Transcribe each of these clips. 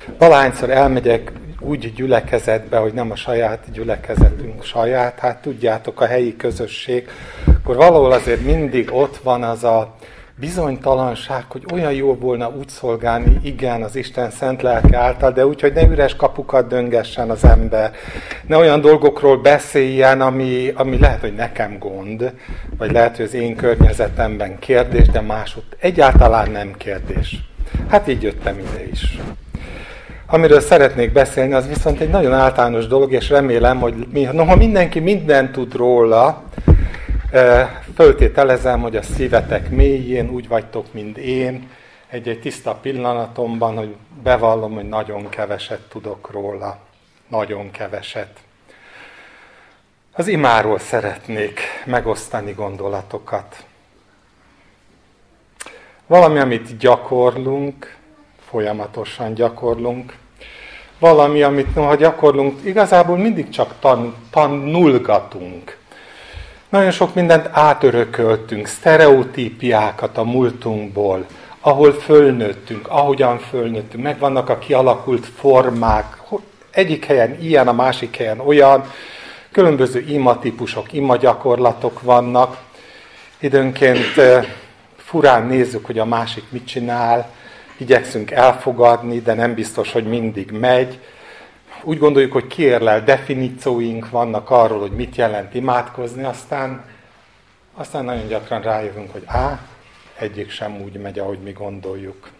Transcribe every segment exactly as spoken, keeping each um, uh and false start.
valahányszor elmegyek úgy gyülekezetbe, hogy nem a saját gyülekezetünk saját, hát tudjátok, a helyi közösség, akkor valahol azért mindig ott van az a bizonytalanság, hogy olyan jó volna úgy szolgálni, igen, az Isten szent lelke által, de úgy, hogy ne üres kapukat döngessen az ember, ne olyan dolgokról beszéljen, ami, ami lehet, hogy nekem gond, vagy lehet, hogy az én környezetemben kérdés, de máshogy egyáltalán nem kérdés. Hát így jöttem ide is. Amiről szeretnék beszélni, az viszont egy nagyon általános dolog, és remélem, hogy mi, noha mindenki mindent tud róla, föltételezem, hogy a szívetek mélyén úgy vagytok, mint én, egy-egy tiszta pillanatomban, hogy bevallom, hogy nagyon keveset tudok róla. Nagyon keveset. Az imáról szeretnék megosztani gondolatokat. Valami, amit gyakorlunk, folyamatosan gyakorlunk. Valami, amit noha gyakorlunk, igazából mindig csak tan- tanulgatunk. Nagyon sok mindent átörököltünk, sztereotípiákat a múltunkból, ahol fölnőttünk, ahogyan fölnőttünk, megvannak a kialakult formák, egyik helyen ilyen, a másik helyen olyan, különböző imatípusok, imagyakorlatok vannak, időnként furán nézzük, hogy a másik mit csinál, igyekszünk elfogadni, de nem biztos, hogy mindig megy. Úgy gondoljuk, hogy kiérlel definícióink vannak arról, hogy mit jelent imádkozni, aztán, aztán nagyon gyakran rájövünk, hogy á, egyik sem úgy megy, ahogy mi gondoljuk.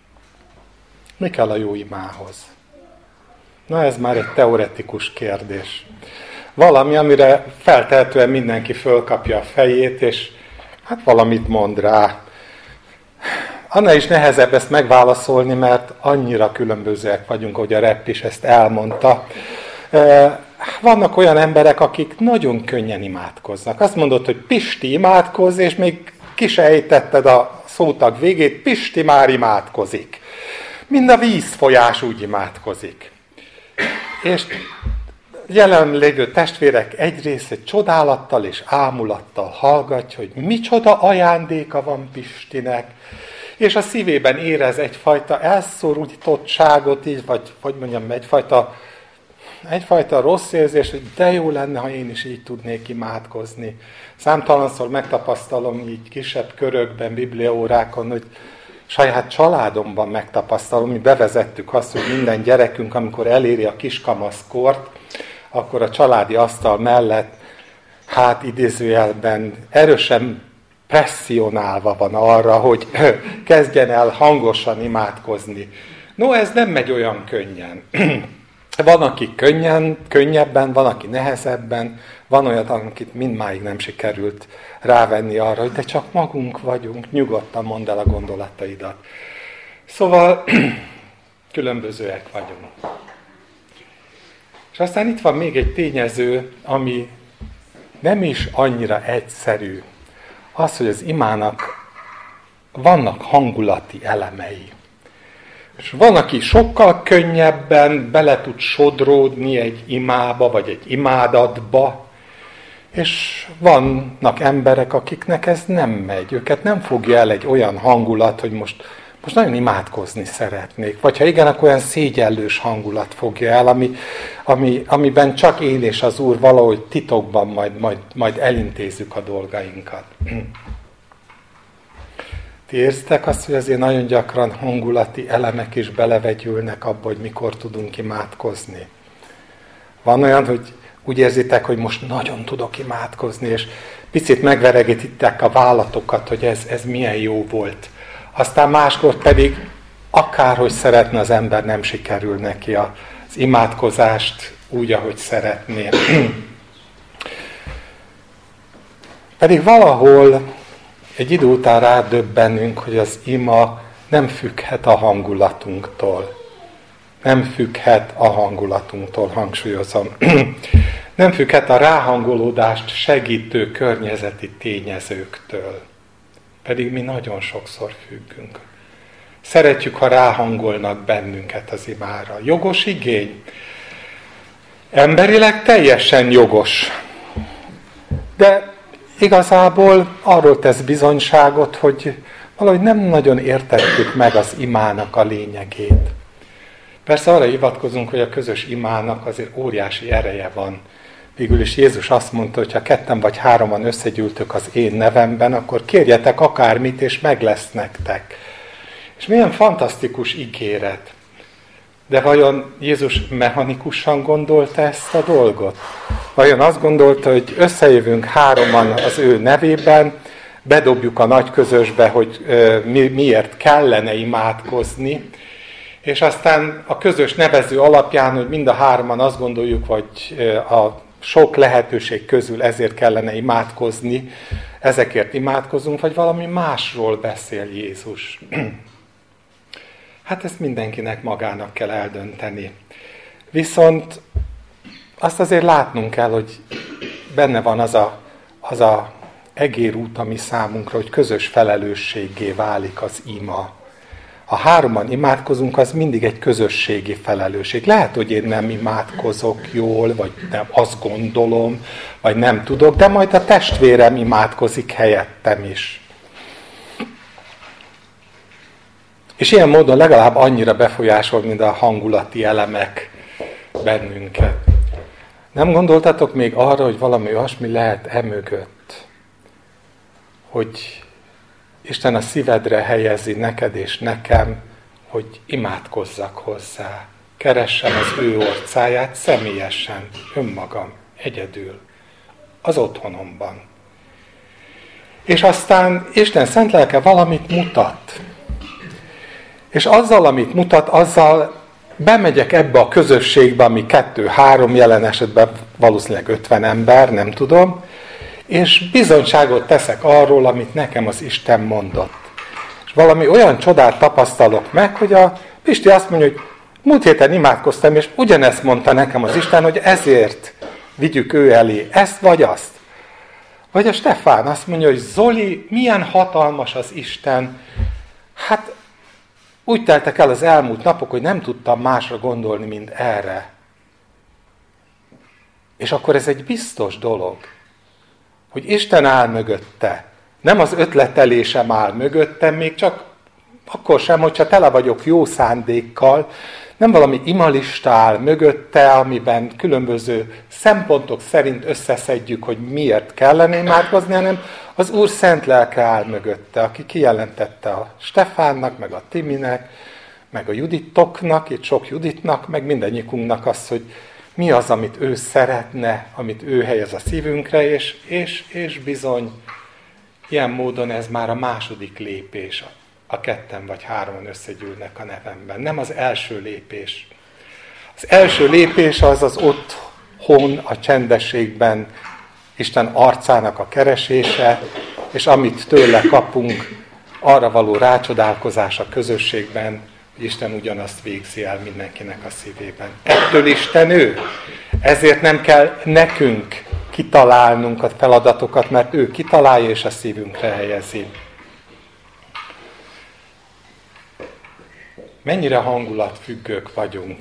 Mi kell a jó imához? Na, ez már egy teoretikus kérdés. Valami, amire feltehetően mindenki fölkapja a fejét, és hát valamit mond rá. Annál is nehezebb ezt megválaszolni, mert annyira különbözőek vagyunk, ahogy a Repp is ezt elmondta. Vannak olyan emberek, akik nagyon könnyen imádkoznak. Azt mondod, hogy Pisti imádkozz, és még ki se ejtetted a szótag végét, Pisti már imádkozik. Mind a vízfolyás úgy imádkozik. És jelen lévő testvérek egy része csodálattal és ámulattal hallgatja, hogy micsoda ajándéka van Pistinek, és a szívében érez egyfajta elszorítottságot, így, vagy hogy mondjam, egyfajta, egyfajta rossz érzés, hogy de jó lenne, ha én is így tudnék imádkozni. Számtalanszor megtapasztalom így kisebb körökben, bibliaórákon, hogy saját családomban megtapasztalom, mi bevezettük azt, hogy minden gyerekünk, amikor eléri a kiskamaszkort, akkor a családi asztal mellett, hát idézőjelben erősen presszionálva van arra, hogy kezdjen el hangosan imádkozni. No, ez nem megy olyan könnyen. Van, aki könnyen, könnyebben, van, aki nehezebben, van olyan, akit mindmáig nem sikerült rávenni arra, hogy de csak magunk vagyunk, nyugodtan mondd el a gondolataidat. Szóval különbözőek vagyunk. És aztán itt van még egy tényező, ami nem is annyira egyszerű. Az, hogy az imának vannak hangulati elemei. És van, aki sokkal könnyebben bele tud sodródni egy imába, vagy egy imádatba, és vannak emberek, akiknek ez nem megy. Őket nem fogja el egy olyan hangulat, hogy most, most nagyon imádkozni szeretnék. Vagy ha igen, akkor olyan szégyellős hangulat fogja el, ami, ami, amiben csak én és az Úr valahogy titokban majd, majd, majd elintézzük a dolgainkat. Ti érzitek azt, hogy azért nagyon gyakran hangulati elemek is belevegyülnek abba, hogy mikor tudunk imádkozni. Van olyan, hogy úgy érzitek, hogy most nagyon tudok imádkozni, és picit megveregítitek a vállatokat, hogy ez, ez milyen jó volt. Aztán máskor pedig akárhogy szeretne az ember, nem sikerül neki az imádkozást úgy, ahogy szeretné. Pedig valahol egy idő után rádöbbenünk, hogy az ima nem függhet a hangulatunktól. Nem függhet a hangulatunktól, hangsúlyozom. Nem függhet a ráhangolódást segítő környezeti tényezőktől. Pedig mi nagyon sokszor függünk. Szeretjük, ha ráhangolnak bennünket az imára. Jogos igény? Emberileg teljesen jogos. De igazából arról tesz bizonyságot, hogy valahogy nem nagyon értettük meg az imának a lényegét. Persze arra hivatkozunk, hogy a közös imának azért óriási ereje van. Végül is Jézus azt mondta, hogy ha ketten vagy hároman összegyűltök az én nevemben, akkor kérjetek akármit, és meg lesz nektek. És milyen fantasztikus ígéret. De vajon Jézus mechanikusan gondolta ezt a dolgot? Vajon azt gondolta, hogy összejövünk hároman az ő nevében, bedobjuk a nagy közösbe, hogy mi, miért kellene imádkozni, és aztán a közös nevező alapján, hogy mind a hárman azt gondoljuk, hogy a sok lehetőség közül ezért kellene imádkozni, ezekért imádkozunk, vagy valami másról beszél Jézus. Hát ezt mindenkinek magának kell eldönteni. Viszont azt azért látnunk kell, hogy benne van az a, az a egérút, ami számunkra, hogy közös felelősséggé válik az ima. Ha hároman imádkozunk, az mindig egy közösségi felelősség. Lehet, hogy én nem imádkozok jól, vagy nem azt gondolom, vagy nem tudok, de majd a testvérem imádkozik helyettem is. És ilyen módon legalább annyira befolyásol, mint a hangulati elemek bennünket. Nem gondoltatok még arra, hogy valami olyasmi lehet emögött, hogy Isten a szívedre helyezi neked és nekem, hogy imádkozzak hozzá. Keressem az ő orcáját személyesen, önmagam, egyedül, az otthonomban. És aztán Isten szent lelke valamit mutat. És azzal, amit mutat, azzal bemegyek ebbe a közösségbe, ami kettő-három, jelen esetben valószínűleg ötven ember, nem tudom, és bizonyságot teszek arról, amit nekem az Isten mondott. És valami olyan csodát tapasztalok meg, hogy a Pisti azt mondja, hogy múlt héten imádkoztam, és ugyanezt mondta nekem az Isten, hogy ezért vigyük ő elé ezt vagy azt. Vagy a Stefán azt mondja, hogy Zoli, milyen hatalmas az Isten. Hát úgy teltek el az elmúlt napok, hogy nem tudtam másra gondolni, mint erre. És akkor ez egy biztos dolog, hogy Isten áll mögötte. Nem az ötletelésem áll mögöttem, még csak akkor sem, hogyha tele vagyok jó szándékkal, nem valami imalista áll mögötte, amiben különböző szempontok szerint összeszedjük, hogy miért kellene imádkozni, hanem az Úr szent lelke áll mögötte, aki kijelentette a Stefánnak, meg a Timinek, meg a Judittoknak, itt sok Juditnak, meg mindegyikunknak azt, hogy mi az, amit ő szeretne, amit ő helyez a szívünkre, és, és, és bizony, ilyen módon ez már a második lépés, a ketten vagy hárman összegyűlnek a nevemben. Nem az első lépés. Az első lépés az az otthon, a csendességben Isten arcának a keresése, és amit tőle kapunk, arra való rácsodálkozás a közösségben, hogy Isten ugyanazt végzi el mindenkinek a szívében. Ettől Isten ő. Ezért nem kell nekünk kitalálnunk a feladatokat, mert ő kitalálja és a szívünkre helyezi. Mennyire hangulatfüggők vagyunk.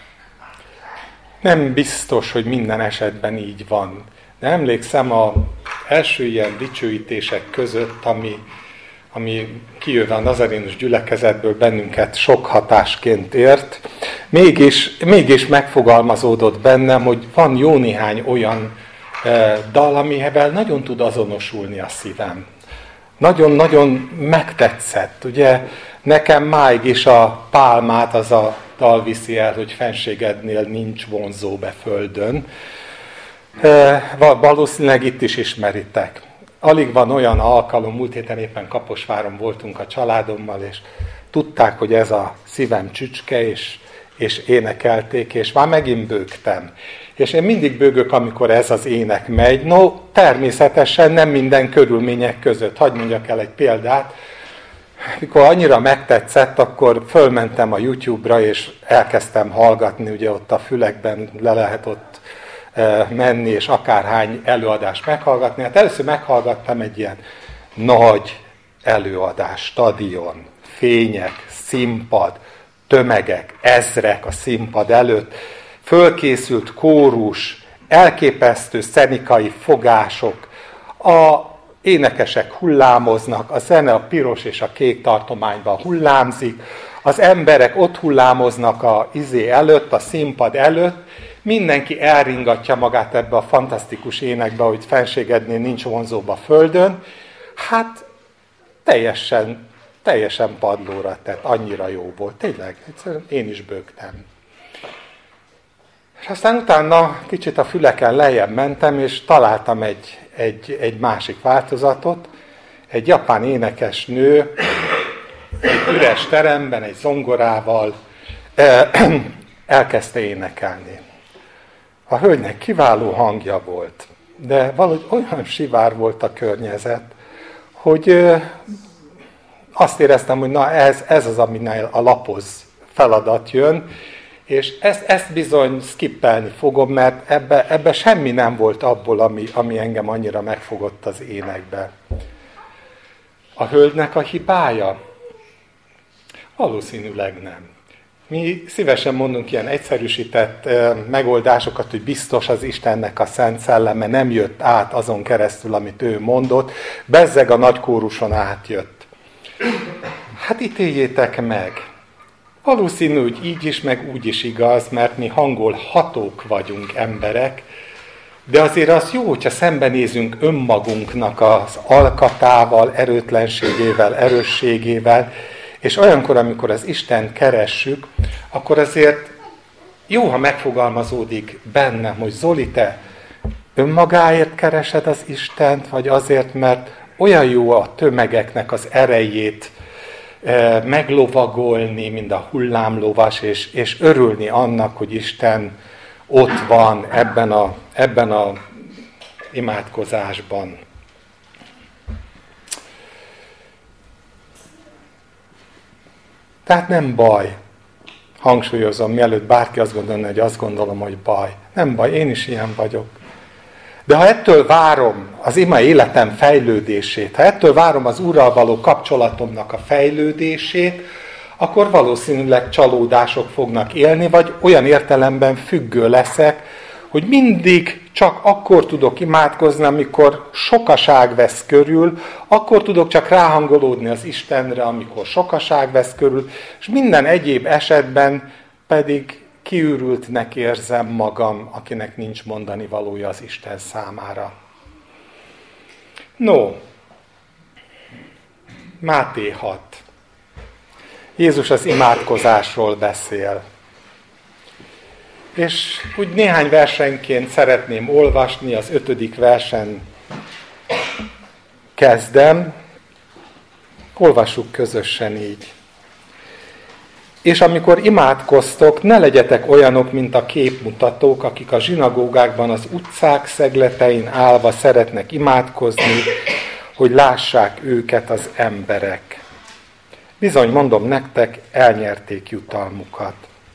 Nem biztos, hogy minden esetben így van. De emlékszem az első ilyen dicsőítések között, ami, ami kijövő a nazarénus gyülekezetből bennünket sok hatásként ért, mégis, mégis megfogalmazódott bennem, hogy van jó néhány olyan e, dal, amivel nagyon tud azonosulni a szívem. Nagyon-nagyon megtetszett. Ugye nekem máig is a pálmát az a dal viszi el, hogy fenségednél nincs vonzó be földön. E, valószínűleg itt is ismeritek. Alig van olyan alkalom, múlt héten éppen Kaposváron voltunk a családommal, és tudták, hogy ez a szívem csücske, és, és énekelték, és már megint bőgtem. És én mindig bőgök, amikor ez az ének megy. No, természetesen nem minden körülmények között. Hadd mondjak el egy példát. Mikor annyira megtetszett, akkor fölmentem a YouTube-ra, és elkezdtem hallgatni, ugye ott a fülekben le lehet ott menni, és akárhány előadást meghallgatni. Hát először meghallgattam egy ilyen nagy előadás, stadion, fények, színpad, tömegek, ezrek a színpad előtt, fölkészült kórus, elképesztő szenikai fogások, a énekesek hullámoznak, a zene a piros és a kék tartományban hullámzik, az emberek ott hullámoznak a izé előtt, a színpad előtt, mindenki elringatja magát ebbe a fantasztikus énekbe, hogy fenségednél nincs vonzóbb a földön. Hát teljesen, teljesen padlóra tett, annyira jó volt. Tényleg, egyszerűen én is bőgtem. És aztán utána kicsit a füleken lejjebb mentem, és találtam egy, egy, egy másik változatot. Egy japán énekes nő, egy üres teremben, egy zongorával elkezdte énekelni. A hölgynek kiváló hangja volt, de valahogy olyan sivár volt a környezet, hogy azt éreztem, hogy na ez, ez az, aminél a lapoz feladat jön, és ezt, ezt bizony skippelni fogom, mert ebbe, ebbe semmi nem volt abból, ami, ami engem annyira megfogott az énekbe. A hölgynek a hibája? Valószínűleg nem. Mi szívesen mondunk ilyen egyszerűsített e, megoldásokat, hogy biztos az Istennek a Szent Szelleme nem jött át azon keresztül, amit ő mondott, bezzeg a nagy kóruson átjött. Hát ítéljétek meg. Valószínű, hogy így is, meg úgy is igaz, mert mi hangolhatók vagyunk emberek, de azért az jó, hogyha szembenézünk önmagunknak az alkatával, erőtlenségével, erősségével, és olyankor, amikor az Istent keressük, akkor azért jó, ha megfogalmazódik bennem, hogy Zoli, te önmagáért keresed az Istent, vagy azért, mert olyan jó a tömegeknek az erejét e, meglovagolni, mint a hullámlovas, és, és örülni annak, hogy Isten ott van ebben a, ebben a imádkozásban. Tehát nem baj. Hangsúlyozom, mielőtt bárki azt gondolna, hogy azt gondolom, hogy baj. Nem baj, én is ilyen vagyok. De ha ettől várom az ima életem fejlődését, ha ettől várom az Úrral való kapcsolatomnak a fejlődését, akkor valószínűleg csalódások fognak élni, vagy olyan értelemben függő leszek, hogy mindig csak akkor tudok imádkozni, amikor sokaság vesz körül, akkor tudok csak ráhangolódni az Istenre, amikor sokaság vesz körül, és minden egyéb esetben pedig kiürültnek érzem magam, akinek nincs mondani valója az Isten számára. No, Máté hat. Jézus az imádkozásról beszél. És úgy néhány versenként szeretném olvasni, az ötödik versen kezdem. Olvassuk közösen így. És amikor imádkoztok, ne legyetek olyanok, mint a képmutatók, akik a zsinagógákban az utcák szegletein állva szeretnek imádkozni, hogy lássák őket az emberek. Bizony, mondom nektek, elnyerték jutalmukat.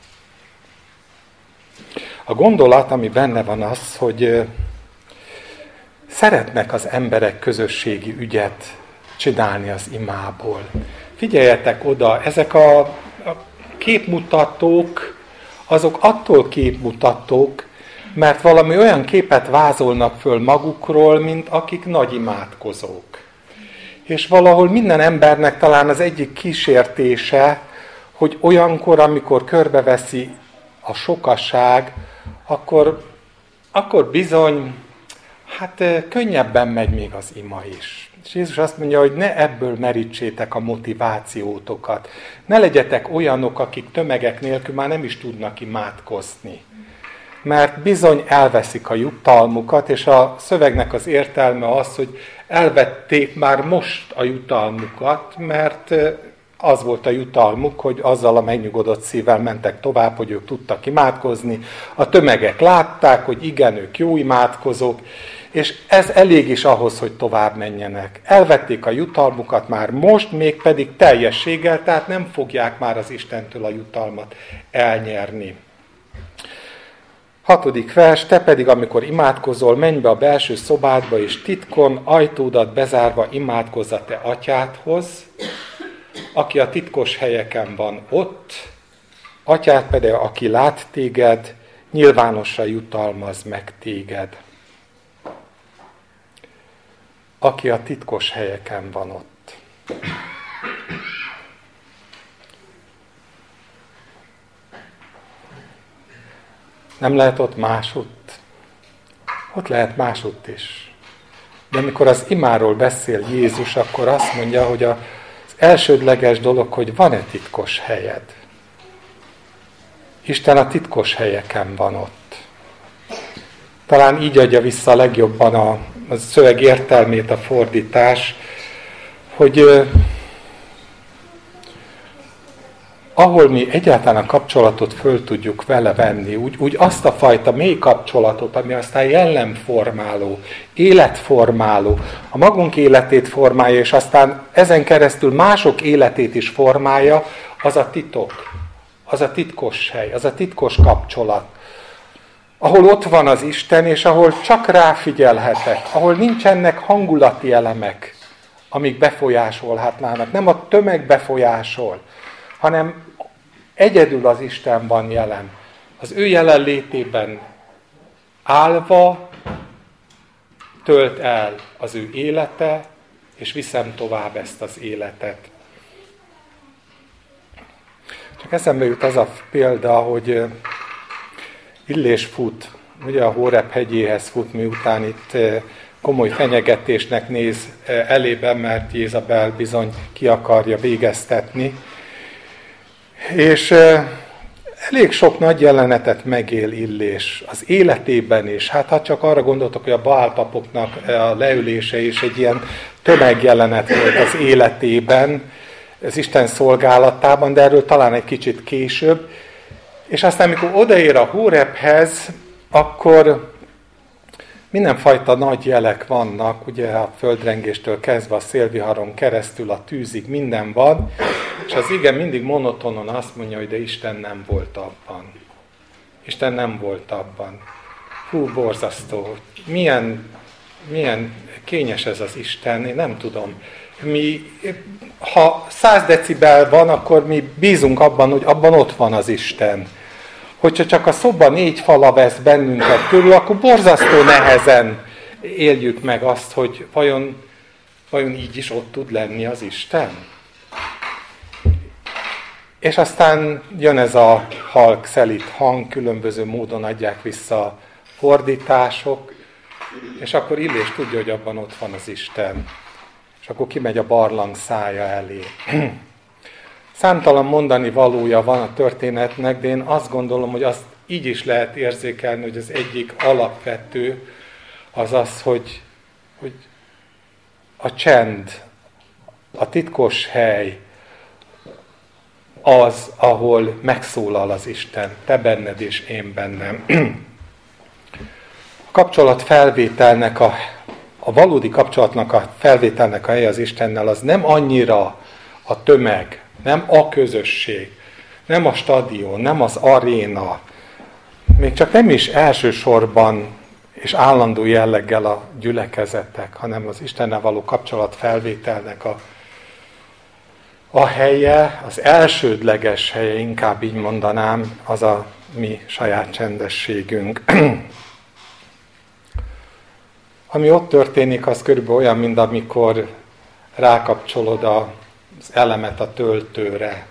A gondolat, ami benne van az, hogy szeretnek az emberek közösségi ügyet csinálni az imából. Figyeljetek oda, ezek a, a képmutatók, azok attól képmutatók, mert valami olyan képet vázolnak föl magukról, mint akik nagy imádkozók. És valahol minden embernek talán az egyik kísértése, hogy olyankor, amikor körbeveszi a sokaság, akkor, akkor bizony, hát könnyebben megy még az ima is. És Jézus azt mondja, hogy ne ebből merítsétek a motivációtokat. Ne legyetek olyanok, akik tömegek nélkül már nem is tudnak imádkozni. Mert bizony elveszik a jutalmukat, és a szövegnek az értelme az, hogy elvették már most a jutalmukat, mert az volt a jutalmuk, hogy azzal a megnyugodott szívvel mentek tovább, hogy ők tudtak imádkozni. A tömegek látták, hogy igen, ők jó imádkozók, és ez elég is ahhoz, hogy tovább menjenek. Elvették a jutalmukat már most, mégpedig teljességgel, tehát nem fogják már az Istentől a jutalmat elnyerni. Hatodik vers, te pedig, amikor imádkozol, menj be a belső szobádba, és titkon, ajtódat bezárva imádkozz a te atyádhoz, aki a titkos helyeken van ott, atyád pedig, aki lát téged, nyilvánosan jutalmaz meg téged. Aki a titkos helyeken van ott. Nem lehet ott másutt? Ott lehet másutt is. De amikor az imáról beszél Jézus, akkor azt mondja, hogy az elsődleges dolog, hogy van-e titkos helyed. Isten a titkos helyeken van ott. Talán így adja vissza a legjobban a, a szöveg értelmét a fordítás, hogy eh, ahol mi egyáltalán a kapcsolatot föl tudjuk vele venni, úgy, úgy azt a fajta mély kapcsolatot, ami aztán jellemformáló, életformáló, a magunk életét formálja, és aztán ezen keresztül mások életét is formálja, az a titok, az a titkos hely, az a titkos kapcsolat, ahol ott van az Isten, és ahol csak ráfigyelhetek, ahol nincsenek hangulati elemek, amik befolyásolhatnának. Nem a tömeg befolyásol, hanem egyedül az Isten van jelen. Az ő jelenlétében állva tölt el az ő élete, és viszem tovább ezt az életet. Csak eszembe jut az a példa, hogy Illés fut, ugye a Hóreb hegyéhez fut, miután itt komoly fenyegetésnek néz elében, mert Jézabel bizony ki akarja végeztetni. És elég sok nagy jelenetet megél Illés az életében is. Hát ha csak arra gondoltok, hogy a Baál papoknak a leülése is egy ilyen tömegjelenet volt az életében, az Isten szolgálatában, de erről talán egy kicsit később. És aztán, amikor odaér a Hórebhez, akkor mindenfajta nagy jelek vannak, ugye a földrengéstől kezdve a szélviharon keresztül a tűzig minden van, és az ige mindig monotonon azt mondja, hogy de Isten nem volt abban. Isten nem volt abban. Hú, borzasztó. Milyen, milyen kényes ez az Isten, én nem tudom. Mi, ha száz decibel van, akkor mi bízunk abban, hogy abban ott van az Isten. Hogyha csak a szoba négy fala vesz bennünket körül, akkor borzasztó nehezen éljük meg azt, hogy vajon, vajon így is ott tud lenni az Isten. És aztán jön ez a halk, szelíd hang, különböző módon adják vissza a fordítások, és akkor Illés tudja, hogy abban ott van az Isten. És akkor kimegy a barlang szája elé. Számtalan mondani valója van a történetnek, de én azt gondolom, hogy azt így is lehet érzékelni, hogy az egyik alapvető az az, hogy, hogy a csend, a titkos hely az, ahol megszólal az Isten, te benned és én bennem. A kapcsolat felvételnek, a, a valódi kapcsolatnak a felvételnek a helye az Istennel az nem annyira a tömeg, nem a közösség, nem a stadion, nem az aréna, még csak nem is elsősorban és állandó jelleggel a gyülekezetek, hanem az Istennel való kapcsolat felvételnek a, a helye, az elsődleges helye, inkább így mondanám, az a mi saját csendességünk. Ami ott történik, az körülbelül olyan, mint amikor rákapcsolod a az elemet a töltőre.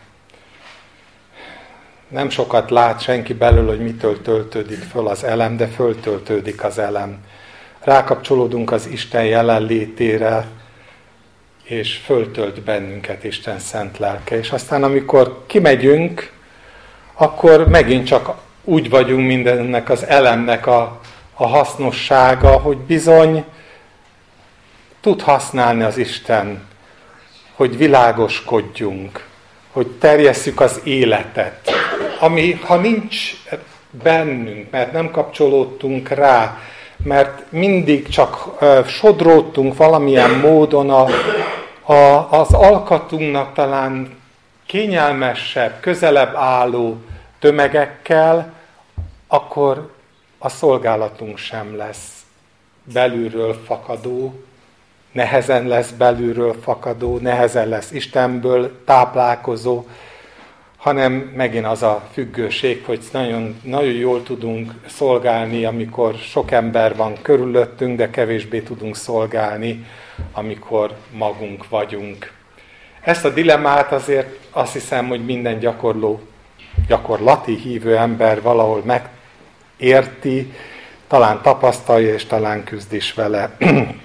Nem sokat lát senki belőle, hogy mitől töltődik föl az elem, de föltöltődik az elem. Rákapcsolódunk az Isten jelenlétére, és föltölt bennünket Isten szent lelke. És aztán, amikor kimegyünk, akkor megint csak úgy vagyunk mindennek az elemnek a, a hasznossága, hogy bizony tud használni az Isten, hogy világoskodjunk, hogy terjesszük az életet. Ami, ha nincs bennünk, mert nem kapcsolódtunk rá, mert mindig csak uh, sodródtunk valamilyen módon a, a, az alkatunknak talán kényelmesebb, közelebb álló tömegekkel, akkor a szolgálatunk sem lesz belülről fakadó, nehezen lesz belülről fakadó, nehezen lesz Istenből táplálkozó, hanem megint az a függőség, hogy nagyon, nagyon jól tudunk szolgálni, amikor sok ember van körülöttünk, de kevésbé tudunk szolgálni, amikor magunk vagyunk. Ezt a dilemmát azért azt hiszem, hogy minden gyakorló, gyakorlati hívő ember valahol meg érti, talán tapasztalja, és talán küzd is vele.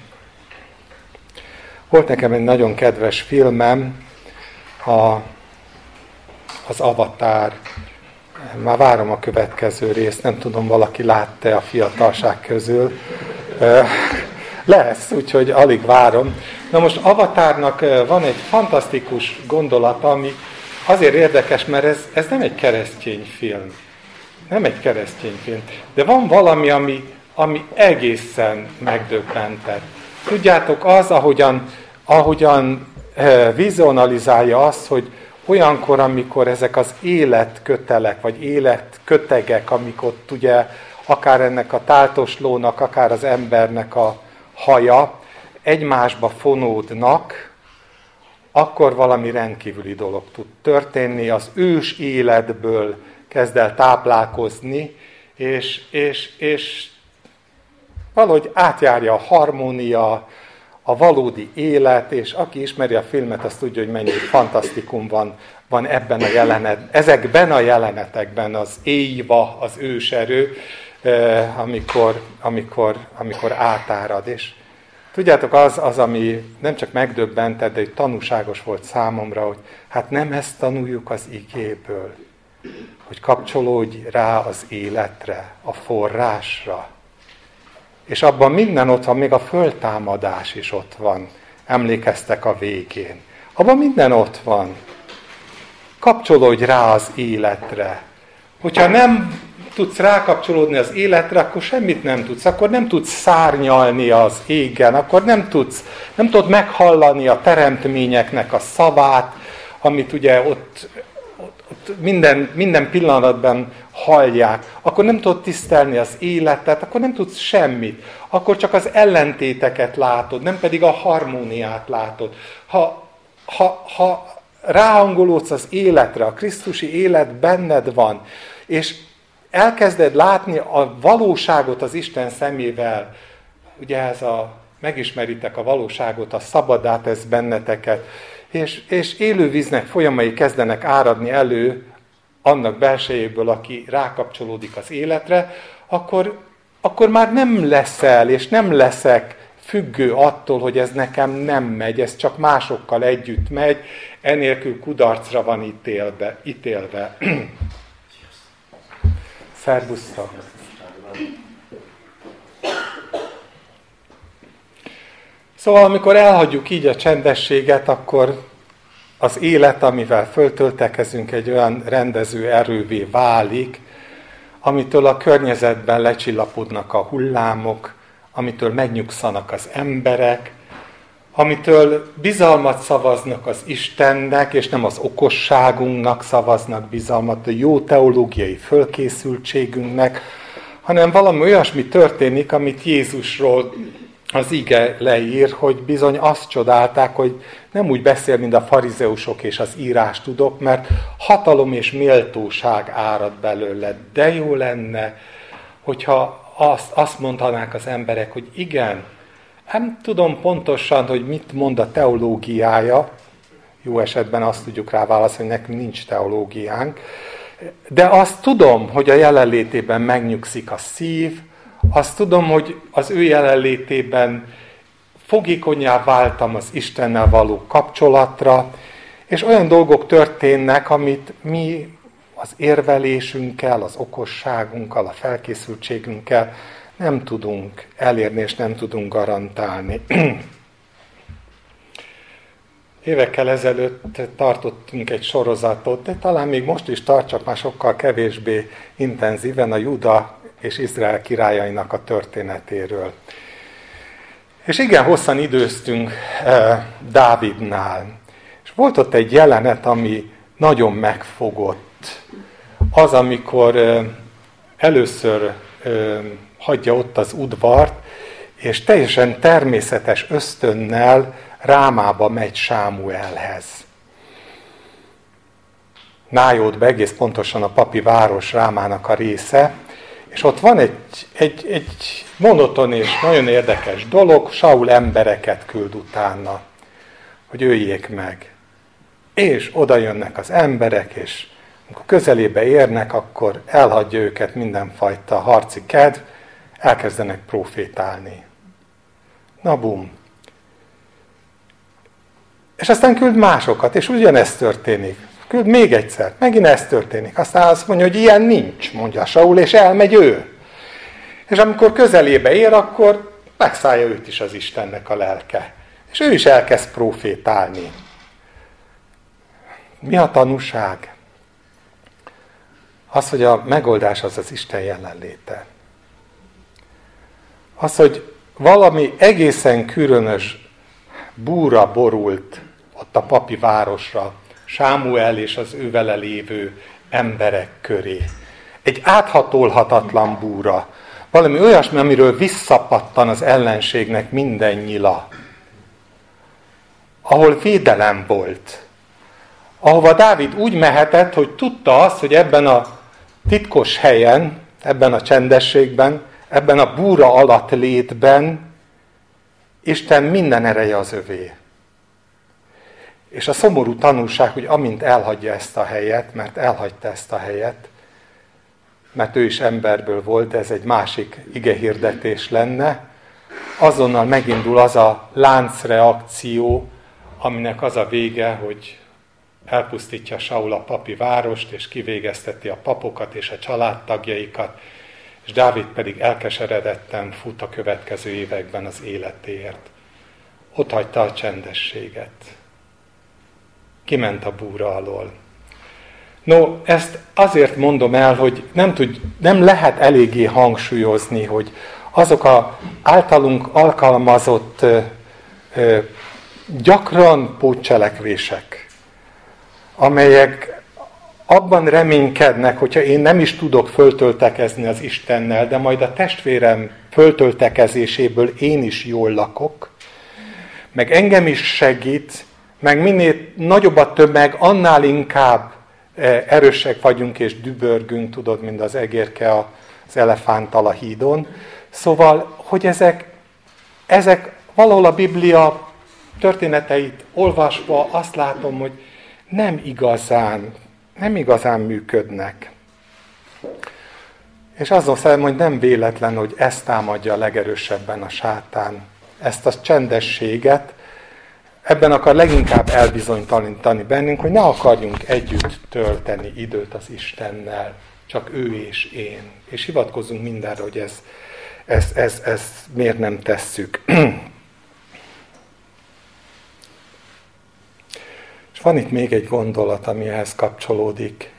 Volt nekem egy nagyon kedves filmem, a, az Avatar. Már várom a következő részt, nem tudom, valaki látta a fiatalság közül. Lesz, úgyhogy alig várom. Na most Avatarnak van egy fantasztikus gondolata, ami azért érdekes, mert ez, ez nem egy keresztény film. Nem egy keresztény film. De van valami, ami, ami egészen megdöbbentett. Tudjátok, az, ahogyan, ahogyan vizionalizálja azt, hogy olyankor, amikor ezek az életkötelek, vagy életkötegek, amik ott ugye akár ennek a táltoslónak, akár az embernek a haja egymásba fonódnak, akkor valami rendkívüli dolog tud történni, az ős életből kezd el táplálkozni, és, és, és valahogy átjárja a harmónia, a valódi élet, és aki ismeri a filmet, az tudja, hogy mennyi fantasztikum van, van ebben a jelenet, ezekben a jelenetekben az éjva, az őserő, amikor, amikor, amikor átárad. És tudjátok, az, az, ami nem csak megdöbbentett, de tanúságos volt számomra, hogy hát nem ezt tanuljuk az igéből, hogy kapcsolódj rá az életre, a forrásra. És abban minden ott van, még a föltámadás is ott van. Emlékeztek a végén. Abban minden ott van. Kapcsolódj rá az életre. Hogyha nem tudsz rákapcsolódni az életre, akkor semmit nem tudsz. Akkor nem tudsz szárnyalni az égen. Akkor nem tudsz, nem tudod meghallani a teremtményeknek a szavát, amit ugye ott, ott, ott minden, minden pillanatban hallják, akkor nem tudod tisztelni az életet, akkor nem tudsz semmit. Akkor csak az ellentéteket látod, nem pedig a harmóniát látod. Ha, ha, ha ráhangolódsz az életre, a krisztusi élet benned van, és elkezded látni a valóságot az Isten szemével, ugye ez a, megismeritek a valóságot, a szabaddá tesz benneteket, és, és élővíznek folyamai kezdenek áradni elő, annak belsejéből, aki rákapcsolódik az életre, akkor, akkor már nem leszel, és nem leszek függő attól, hogy ez nekem nem megy, ez csak másokkal együtt megy, enélkül kudarcra van ítélve. ítélve. Szervusztok! Szóval, amikor elhagyjuk így a csendességet, akkor az élet, amivel föltöltekezünk, egy olyan rendező erővé válik, amitől a környezetben lecsillapodnak a hullámok, amitől megnyugszanak az emberek, amitől bizalmat szavaznak az Istennek, és nem az okosságunknak szavaznak bizalmat, a jó teológiai fölkészültségünknek, hanem valami olyasmi történik, amit Jézusról az ige leír, hogy bizony azt csodálták, hogy nem úgy beszél, mint a farizeusok és az írástudók, mert hatalom és méltóság árad belőle. De jó lenne, hogyha azt, azt mondanák az emberek, hogy igen, nem tudom pontosan, hogy mit mond a teológiája, jó esetben azt tudjuk rá válaszolni, hogy nekünk nincs teológiánk, de azt tudom, hogy a jelenlétében megnyugszik a szív, azt tudom, hogy az ő jelenlétében fogékonyá váltam az Istennel való kapcsolatra, és olyan dolgok történnek, amit mi az érvelésünkkel, az okosságunkkal, a felkészültségünkkel nem tudunk elérni, és nem tudunk garantálni. Évekkel ezelőtt tartottunk egy sorozatot, de talán még most is tart, csak már sokkal kevésbé intenzíven, a Júda és Izrael királyainak a történetéről. És igen, hosszan időztünk eh, Dávidnál. És volt ott egy jelenet, ami nagyon megfogott. Az, amikor eh, először eh, hagyja ott az udvart, és teljesen természetes ösztönnel Rámába megy Sámuelhez. Nájódba, egész pontosan a papi város Rámának a része, és ott van egy, egy, egy monoton és nagyon érdekes dolog, Saul embereket küld utána, hogy öljék meg. És oda jönnek az emberek, és Amikor közelébe érnek, akkor elhagyja őket mindenfajta harci kedv, elkezdenek profétálni. Na bum. És aztán küld másokat, és ugyanezt történik. Küld még egyszer, megint ez történik. Aztán azt mondja, hogy ilyen nincs, mondja Saul, és elmegy ő. És amikor közelébe ér, akkor megszállja őt is az Istennek a lelke. És ő is elkezd profétálni. Mi a tanúság? Az, hogy a megoldás az az Isten jelenléte. Az, hogy valami egészen különös búra borult ott a papi városra, Sámuel és az ő vele lévő emberek köré. Egy áthatolhatatlan búra. Valami olyasmi, amiről visszapattan az ellenségnek minden nyila. Ahol védelem volt. Ahova Dávid úgy mehetett, hogy tudta azt, hogy ebben a titkos helyen, ebben a csendességben, ebben a búra alatt létben Isten minden ereje az övé. És a szomorú tanulság, hogy amint elhagyja ezt a helyet, mert elhagyta ezt a helyet, mert ő is emberből volt, ez egy másik igehirdetés lenne, azonnal megindul az a láncreakció, aminek az a vége, hogy elpusztítja Saul a papi várost, és kivégezteti a papokat és a családtagjaikat, és Dávid pedig elkeseredetten fut a következő években az életéért. Ott hagyta a csendességet. Kiment a búra alól. No, ezt azért mondom el, hogy nem, tud, nem lehet eléggé hangsúlyozni, hogy azok az általunk alkalmazott ö, ö, gyakran pótcselekvések, amelyek abban reménykednek, hogyha én nem is tudok föltöltekezni az Istennel, de majd a testvérem föltöltekezéséből én is jól lakok, meg engem is segít, meg minél nagyobb a tömeg, annál inkább erősek vagyunk és dübörgünk, tudod, mint az egérke az elefánttal a hídon. Szóval, hogy ezek, ezek valahol a Biblia történeteit olvasva azt látom, hogy nem igazán, nem igazán működnek. És azon szerintem, hogy nem véletlen, hogy ezt támadja a legerősebben a sátán, ezt a csendességet, ebben akar leginkább elbizonytalanítani bennünk, hogy ne akarjunk együtt tölteni időt az Istennel, csak ő és én. És hivatkozzunk mindenre, hogy ezt ez, ez, ez miért nem tesszük. És van itt még egy gondolat, ami ehhez kapcsolódik.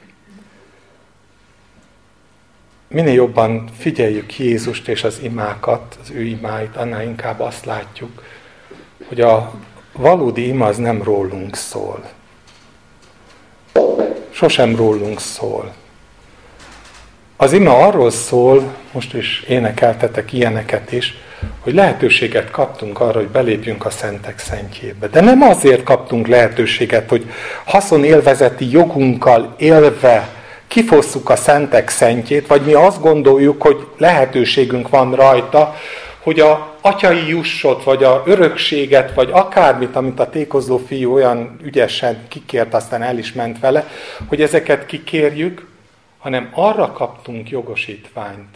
Minél jobban figyeljük Jézust és az imákat, az ő imáit, annál inkább azt látjuk, hogy a valódi ima az nem rólunk szól. Sosem rólunk szól. Az ima arról szól, most is énekeltetek ilyeneket is, hogy lehetőséget kaptunk arra, hogy belépjünk a szentek szentjébe. De nem azért kaptunk lehetőséget, hogy haszonélvezeti jogunkkal élve kifosszuk a szentek szentjét, vagy mi azt gondoljuk, hogy lehetőségünk van rajta, hogy a atyai jussot, vagy a örökséget, vagy akármit, amit a tékozló fiú olyan ügyesen kikért, aztán el is ment vele, hogy ezeket kikérjük, hanem arra kaptunk jogosítványt,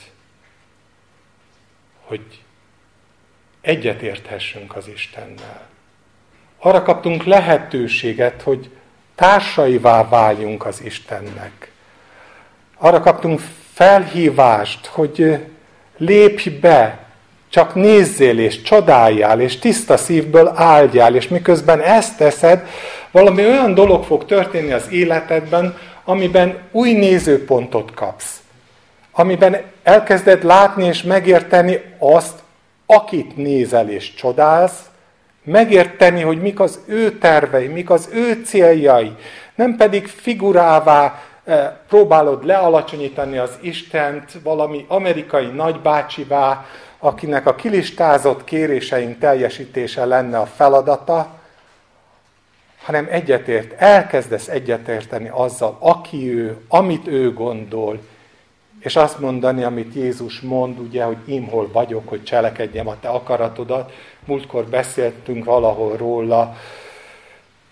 hogy egyetérthessünk az Istennel. Arra kaptunk lehetőséget, hogy társaivá váljunk az Istennek. Arra kaptunk felhívást, hogy lépj be, csak nézzél és csodáljál, és tiszta szívből áldjál, és miközben ezt teszed, valami olyan dolog fog történni az életedben, amiben új nézőpontot kapsz. Amiben elkezded látni és megérteni azt, akit nézel és csodálsz, megérteni, hogy mik az ő tervei, mik az ő céljai, nem pedig figurává eh, próbálod lealacsonyítani az Istent, valami amerikai nagybácsivá, akinek a kilistázott kéréseink teljesítése lenne a feladata, hanem egyetért, elkezdesz egyetérteni azzal, aki ő, amit ő gondol, és azt mondani, amit Jézus mond, ugye, hogy én hol vagyok, hogy cselekedjem a te akaratodat. Múltkor beszéltünk valahol róla,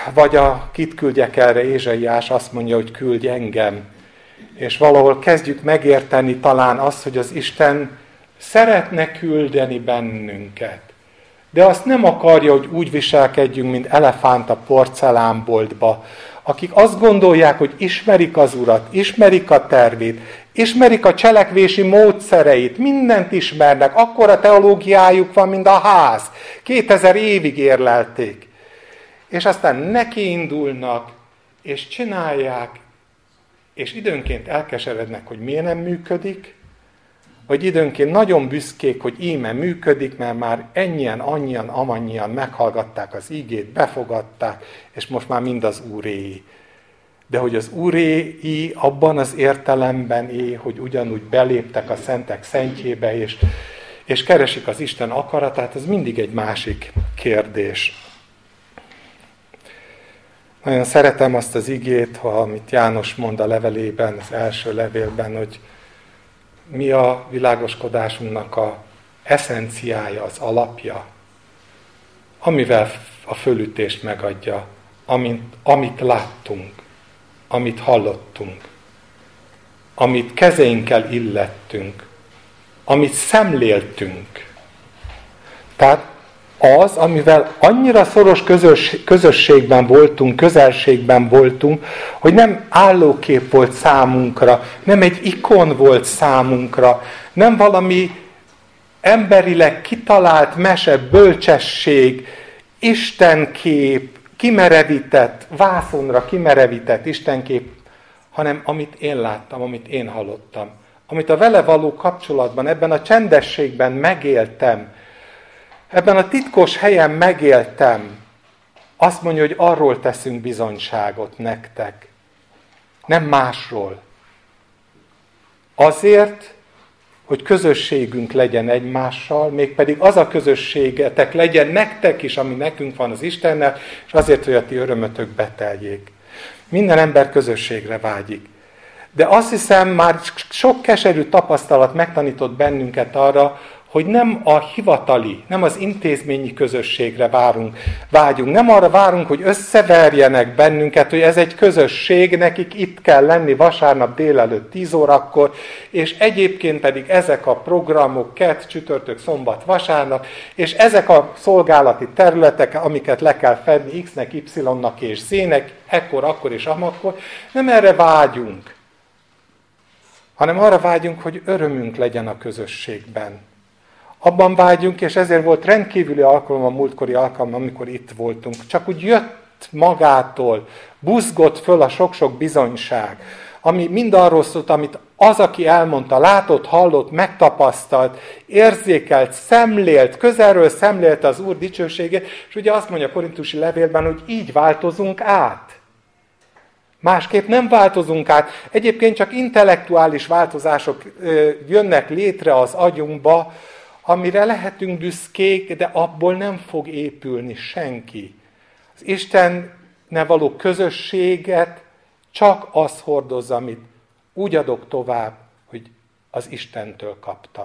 vagy a kit küldjek erre, Ézsaiás azt mondja, hogy küldj engem. És valahol kezdjük megérteni talán azt, hogy az Isten szeretne küldeni bennünket. De azt nem akarja, hogy úgy viselkedjünk, mint elefánt a porcelánboltba, akik azt gondolják, hogy ismerik az Urat, ismerik a tervét, ismerik a cselekvési módszereit, mindent ismernek, akkora teológiájuk van, mint a ház. Kétezer évig érlelték. És aztán nekiindulnak, és csinálják, és időnként elkeserednek, hogy miért nem működik, vagy időnként nagyon büszkék, hogy íme működik, mert már ennyien, annyian, amannyian meghallgatták az ígét, befogadták, és most már mind az Úréi. De hogy az Úréi abban az értelemben él, hogy ugyanúgy beléptek a szentek szentjébe, és, és keresik az Isten akaratát, ez mindig egy másik kérdés. Nagyon szeretem azt az igét, amit János mond a levelében, az első levélben, hogy mi a világoskodásunknak a eszenciája, az alapja, amivel a fölütést megadja, amit, amit láttunk, amit hallottunk, amit kezeinkkel illettünk, amit szemléltünk. Tehát az, amivel annyira szoros közös, közösségben voltunk, közelségben voltunk, hogy nem állókép volt számunkra, nem egy ikon volt számunkra, nem valami emberileg kitalált mese, bölcsesség, istenkép, kimerevített, vászonra kimerevített istenkép, hanem amit én láttam, amit én hallottam, amit a vele való kapcsolatban, ebben a csendességben megéltem, ebben a titkos helyen megéltem, azt mondja, hogy arról teszünk bizonyságot nektek, nem másról. Azért, hogy közösségünk legyen egymással, mégpedig az a közösségetek legyen nektek is, ami nekünk van az Istennel, és azért, hogy a ti örömötök beteljék. Minden ember közösségre vágyik. De azt hiszem, már sok keserű tapasztalat megtanított bennünket arra, hogy nem a hivatali, nem az intézményi közösségre várunk, vágyunk. Nem arra várunk, hogy összeverjenek bennünket, hogy ez egy közösség, nekik itt kell lenni vasárnap délelőtt tíz órakor, és egyébként pedig ezek a programok, kedd, csütörtök, szombat, vasárnap, és ezek a szolgálati területek, amiket le kell fedni X-nek, Y-nak és Z-nek, ekkor, akkor és amakkor, nem erre vágyunk, hanem arra vágyunk, hogy örömünk legyen a közösségben. Abban vágyunk, és ezért volt rendkívüli alkalom a múltkori alkalom, amikor itt voltunk. Csak úgy jött magától, buzgott föl a sok-sok bizonyság, ami mind arról szólt, amit az, aki elmondta, látott, hallott, megtapasztalt, érzékelt, szemlélt, közelről szemlélte az Úr dicsőségét, és ugye azt mondja a korintusi levélben, hogy így változunk át. Másképp nem változunk át. Egyébként csak intellektuális változások jönnek létre az agyunkba, amire lehetünk büszkék, de abból nem fog épülni senki. Az Istennel való közösséget csak az hordozza, amit úgy adok tovább, hogy az Istentől kaptam.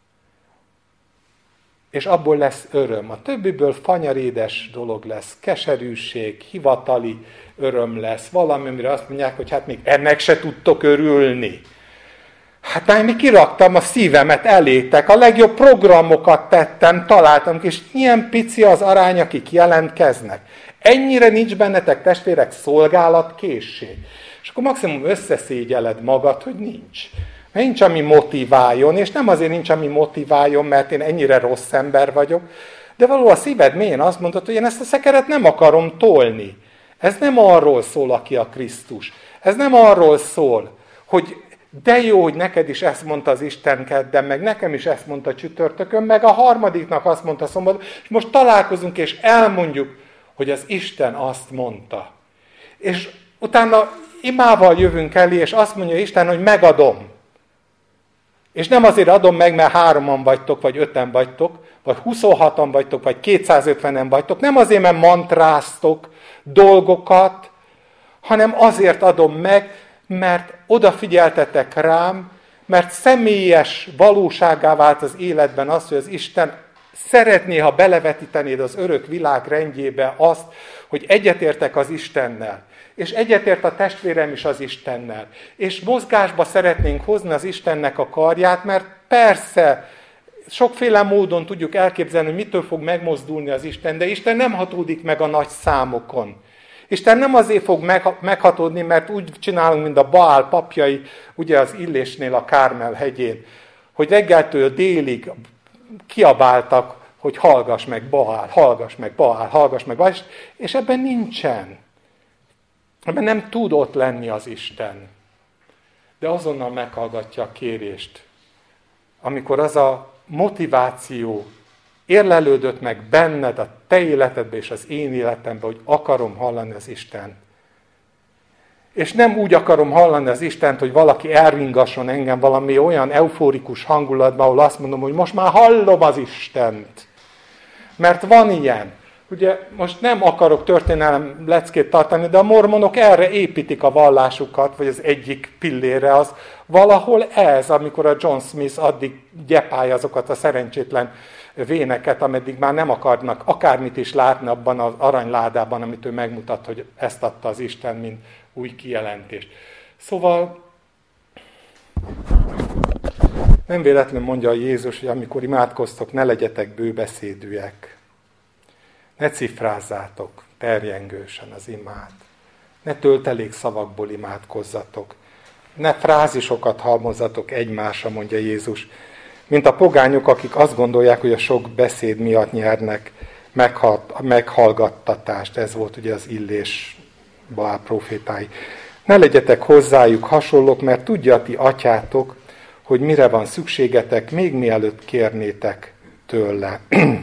És abból lesz öröm. A többiből fanyarédes dolog lesz, keserűség, hivatali öröm lesz, valami, amire azt mondják, hogy hát még ennek se tudtok örülni. Hát már mi kiraktam a szívemet elétek, a legjobb programokat tettem, találtam, és ilyen pici az arány, akik jelentkeznek. Ennyire nincs bennetek, testvérek, szolgálatkészség. És akkor maximum összeszégyeled magad, hogy nincs. Mert nincs, ami motiváljon, és nem azért nincs, ami motiváljon, mert én ennyire rossz ember vagyok, de való a szíved mélyén azt mondod, hogy én ezt a szekeret nem akarom tolni. Ez nem arról szól, aki a Krisztus. Ez nem arról szól, hogy de jó, hogy neked is ezt mondta az Isten kedden, meg nekem is ezt mondta csütörtökön, meg a harmadiknak azt mondta szombaton, és most találkozunk és elmondjuk, hogy az Isten azt mondta. És utána imával jövünk elé, és azt mondja Isten, hogy megadom. És nem azért adom meg, mert hároman vagytok, vagy öten vagytok, vagy huszonhatan vagytok, vagy kétszázötvenen vagytok, nem azért, mert mantráztok dolgokat, hanem azért adom meg, mert odafigyeltetek rám, mert személyes valóságá vált az életben az, hogy az Isten szeretné, ha belevetítenéd az örök világ rendjébe azt, hogy egyetértek az Istennel, és egyetért a testvérem is az Istennel, és mozgásba szeretnénk hozni az Istennek a karját, mert persze, sokféle módon tudjuk elképzelni, hogy mitől fog megmozdulni az Isten, de Isten nem hatódik meg a nagy számokon. Isten nem azért fog meghatódni, mert úgy csinálunk, mint a Baál papjai, ugye az Illésnél a Kármel hegyén, hogy reggeltől délig kiabáltak, hogy hallgass meg Baál, hallgass meg Baál, hallgass meg Baál, és ebben nincsen. Ebben nem tud ott lenni az Isten. De azonnal meghallgatja a kérést. Amikor az a motiváció érlelődött meg benned, a te életedbe és az én életembe, hogy akarom hallani az Istent. És nem úgy akarom hallani az Istent, hogy valaki elringasson engem valami olyan euforikus hangulatban, ahol azt mondom, hogy most már hallom az Istent. Mert van ilyen. Ugye most nem akarok történelem leckét tartani, de a mormonok erre építik a vallásukat, vagy az egyik pillére az. Valahol ez, amikor a John Smith addig gyepálja azokat a szerencsétlen véneket, ameddig már nem akarnak akármit is látni abban az aranyládában, amit ő megmutat, hogy ezt adta az Isten, mint új kijelentést. Szóval nem véletlenül mondja a Jézus, hogy amikor imádkoztok, ne legyetek bőbeszédűek. Ne cifrázzátok terjengősen az imát. Ne töltelék szavakból imádkozzatok. Ne frázisokat halmozzatok egymásra, mondja Jézus. Mint a pogányok, akik azt gondolják, hogy a sok beszéd miatt nyernek meghallgattatást. Ez volt ugye az Illés Baál profétái. Ne legyetek hozzájuk hasonlók, mert tudja ti atyátok, hogy mire van szükségetek, még mielőtt kérnétek tőle.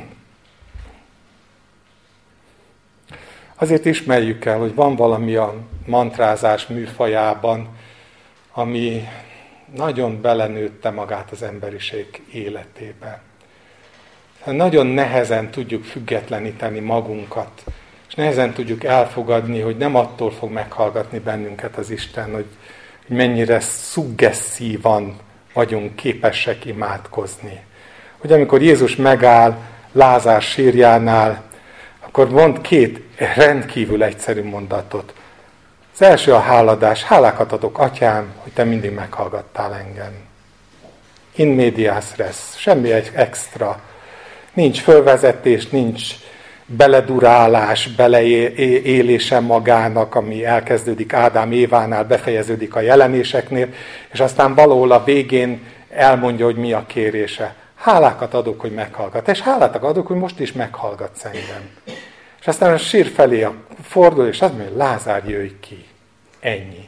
Azért ismerjük el, hogy van valami a mantrázás műfajában, ami nagyon belenőtte magát az emberiség életébe. Nagyon nehezen tudjuk függetleníteni magunkat, és nehezen tudjuk elfogadni, hogy nem attól fog meghallgatni bennünket az Isten, hogy mennyire szuggesszívan vagyunk képesek imádkozni. Hogy amikor Jézus megáll Lázár sírjánál, akkor mond két rendkívül egyszerű mondatot. Az első a háladás. Hálákat adok, Atyám, hogy te mindig meghallgattál engem. In medias res. Semmi egy extra. Nincs fölvezetés, nincs beledurálás, beleélése magának, ami elkezdődik Ádám Évánál, befejeződik a jelenéseknél, és aztán valahol a végén elmondja, hogy mi a kérése. Hálákat adok, hogy meghallgat. És hálát adok, hogy most is meghallgatsz engem. És aztán a sír felé fordul, és azt mondja, hogy Lázár, jöjj ki. Ennyi.